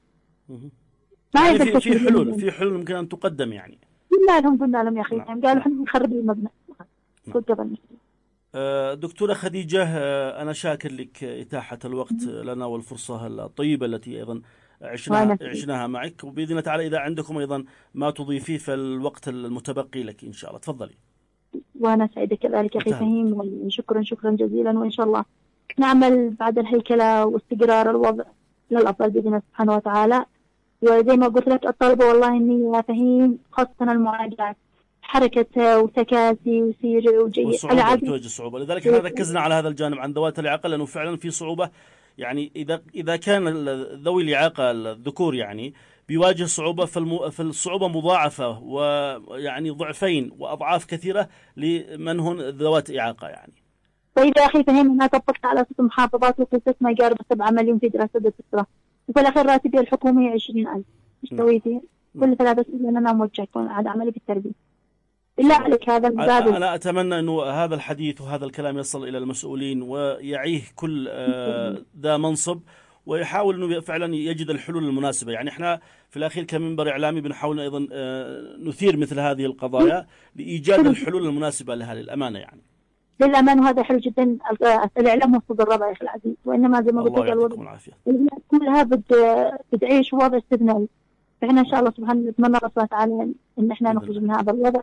ما يعني في, في حلول في حلول يمكن أن تقدم يعني.
قلنا لهم قلنا لهم يا أخي. نعم. قالوا احنا نخرب المبنى. نعم.
دكتورة خديجة، أنا شاكر لك إتاحة الوقت لنا والفرصة الطيبة التي أيضا عشناها, عشناها معك، وبإذن الله تعالى إذا عندكم أيضا ما تضيفيه في الوقت المتبقي لك إن شاء الله تفضلي.
وأنا سعيدة كذلك أخي فهيم، وشكرا شكرا جزيلا، وإن شاء الله نعمل بعد الهيكلة واستقرار الوضع للأفضل بإذن الله سبحانه وتعالى. وزي ما قلت لك الطلبة والله إني يا فهيم خاصة المعالجات حركة وسكاسي وسيرع وجيد
والصعوبة بتواجه صعوبة، لذلك احنا ركزنا على هذا الجانب عن ذوات الإعاقة لأنه فعلا في صعوبة. يعني إذا إذا كان ذوي الإعاقة الذكور يعني بيواجه صعوبة، في الصعوبة مضاعفة ويعني ضعفين وأضعاف كثيرة لمن هن ذوات إعاقة يعني.
طيب يا أخي فهيم، أنا طبقت على ست محافظات وقصت ما يقارب سبعة مليون في دراسة الدكتوراه، وفي الأخير راتبي الحكومي عشرين ألف. إيش سويتي؟ كل ثلاثة سنين أنا موجه كون عاد عملي بالتربية. بالله عليك هذا المقابل.
أنا أتمنى أنه هذا الحديث وهذا الكلام يصل إلى المسؤولين ويعيه كل ذا منصب، ويحاول أنه فعلا يجد الحلول المناسبة. يعني احنا في الأخير كمنبر إعلامي بنحاول أيضا نثير مثل هذه القضايا لإيجاد الحلول المناسبة لها للأمانة يعني.
للأمانة وهذا حلو جدا. الإعلام وسط الربع يا أخي العزيز، وإنما زي ما قلت لك الوضع كلها بتعيش وضع استثنائي، فإحنا إن شاء الله سبحانه نتمنى الله سبحانه وتعالى إن إحنا نخرج من هذا الوضع.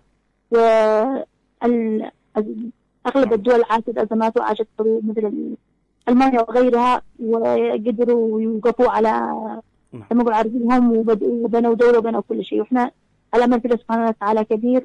وأغلب الدول عاشت أزمات وعاشت حروب مثل ألمانيا وغيرها، وقدروا يوقفوا على كما يقول عرضهم وبنوا دولة وبنوا كل شيء. وإحنا الأمل في الله سبحانه وتعالى كبير.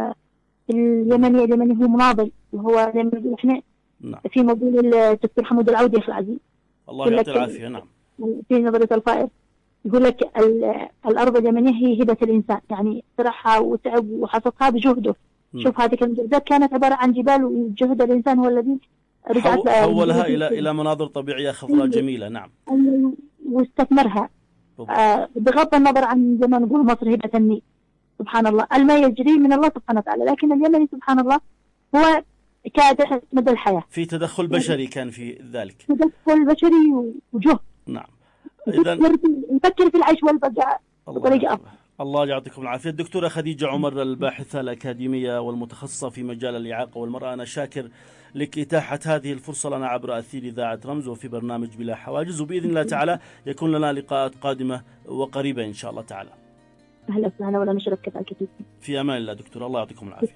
واليمني اليمني هو مناضل، وهو زي ما نقول إحنا في موضوع الدكتور حمود العودي يا أخي العزيز،
الله يعطيه العافية. نعم،
في نظرية الفائر يقول لك الأرض اليمنية هي هبة الإنسان، يعني طرحها وتعب وحصدها بجهده. م. شوف هذه المجهودات كانت عبارة عن جبال، وجهد الإنسان هو الذي
رجعت حولها إلى إلى مناظر طبيعية خضراء جميلة. نعم،
واستثمرها آه بغض النظر عن زي ما نقول مصر هبة النيل. سبحان الله، الماء يجري من الله سبحانه وتعالى، لكن اليمني سبحان الله هو كادح مدى الحياة.
في تدخل بشري كان في ذلك،
تدخل بشري وجهد.
نعم،
إذا نفكر في العيش والبقاء بطريقة أفضل.
الله يعطيكم العافية. الدكتورة خديجة عمر الباحثة الأكاديمية والمتخصصة في مجال الإعاقة والمرأة، أنا شاكر لك إتاحة هذه الفرصة لنا عبر أثير إذاعة رمز وفي برنامج بلا حواجز، وبإذن الله تعالى يكون لنا لقاءات قادمة وقريبة إن شاء الله تعالى.
أهلا وسهلا، ولا نشرك كذلك.
في أمان الله دكتورة، الله يعطيكم العافية.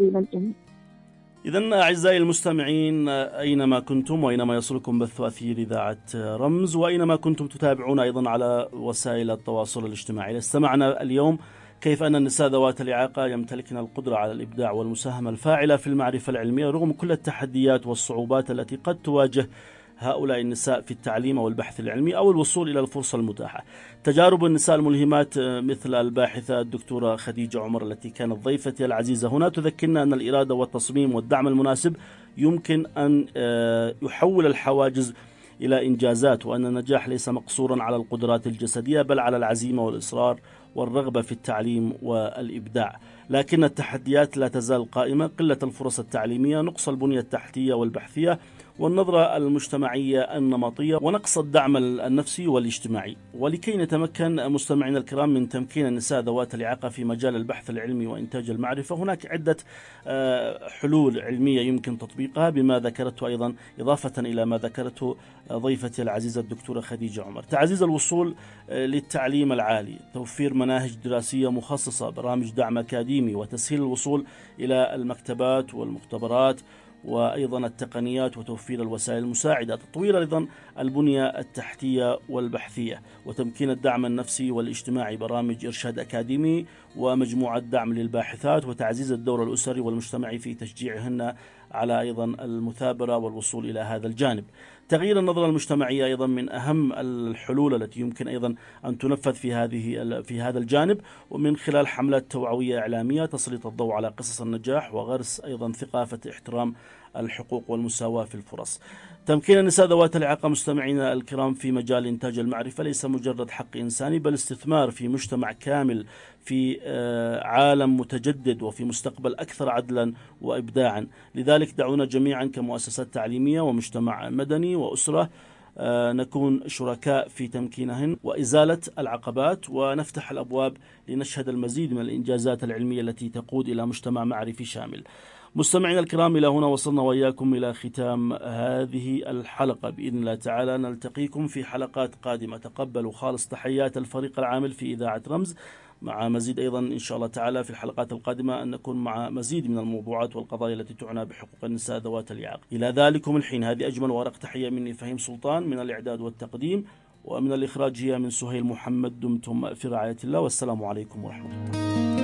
إذن أعزائي المستمعين، أينما كنتم وأينما يصلكم بث أثير إذاعة رمز، وأينما كنتم تتابعون أيضا على وسائل التواصل الاجتماعي، استمعنا اليوم كيف أن النساء ذوات الإعاقة يمتلكن القدرة على الإبداع والمساهمة الفاعلة في المعرفة العلمية رغم كل التحديات والصعوبات التي قد تواجه هؤلاء النساء في التعليم أو البحث العلمي أو الوصول إلى الفرصة المتاحة. تجارب النساء الملهمات مثل الباحثة الدكتورة خديجة عمر التي كانت ضيفتي العزيزة هنا تذكرنا أن الإرادة والتصميم والدعم المناسب يمكن أن يحول الحواجز إلى إنجازات، وأن النجاح ليس مقصورا على القدرات الجسدية بل على العزيمة والإصرار والرغبة في التعليم والإبداع. لكن التحديات لا تزال قائمة: قلة الفرص التعليمية، نقص البنية التحتية والبحثية والنظرة المجتمعية النمطية، ونقص الدعم النفسي والاجتماعي. ولكي نتمكن مستمعينا الكرام من تمكين النساء ذوات الإعاقة في مجال البحث العلمي وإنتاج المعرفة، هناك عدة حلول علمية يمكن تطبيقها بما ذكرته أيضا إضافة إلى ما ذكرته ضيفتي العزيزة الدكتورة خديجة عمر: تعزيز الوصول للتعليم العالي، توفير مناهج دراسية مخصصة، برامج دعم أكاديمي، وتسهيل الوصول إلى المكتبات والمختبرات وأيضا التقنيات وتوفير الوسائل المساعدة، تطوير أيضا البنية التحتية والبحثية، وتمكين الدعم النفسي والاجتماعي، برامج إرشاد أكاديمي ومجموعة دعم للباحثات، وتعزيز الدور الأسري والمجتمعي في تشجيعهن على أيضا المثابرة والوصول إلى هذا الجانب. تغيير النظرة المجتمعية أيضا من أهم الحلول التي يمكن أيضا أن تنفذ في هذه في هذا الجانب، ومن خلال حملات توعوية إعلامية تسليط الضوء على قصص النجاح وغرس أيضا ثقافة احترام الحقوق والمساواة في الفرص. تمكين النساء ذوات الإعاقة مستمعينا الكرام في مجال إنتاج المعرفة ليس مجرد حق إنساني بل استثمار في مجتمع كامل، في عالم متجدد وفي مستقبل أكثر عدلا وإبداعا. لذلك دعونا جميعا كمؤسسات تعليمية ومجتمع مدني وأسرة نكون شركاء في تمكينهن وإزالة العقبات، ونفتح الأبواب لنشهد المزيد من الإنجازات العلمية التي تقود إلى مجتمع معرفي شامل. مستمعينا الكرام، إلى هنا وصلنا وإياكم إلى ختام هذه الحلقة. بإذن الله تعالى نلتقيكم في حلقات قادمة. تقبلوا خالص تحيات الفريق العامل في إذاعة رمز، مع مزيد أيضا إن شاء الله تعالى في الحلقات القادمة أن نكون مع مزيد من الموضوعات والقضايا التي تعنى بحقوق النساء ذوات الإعاقة. إلى ذلكم الحين هذه أجمل ورق تحية مني فهيم سلطان من الإعداد والتقديم، ومن الإخراج هي من سهيل محمد. دمتم في رعاية الله، والسلام عليكم ورحمة الله.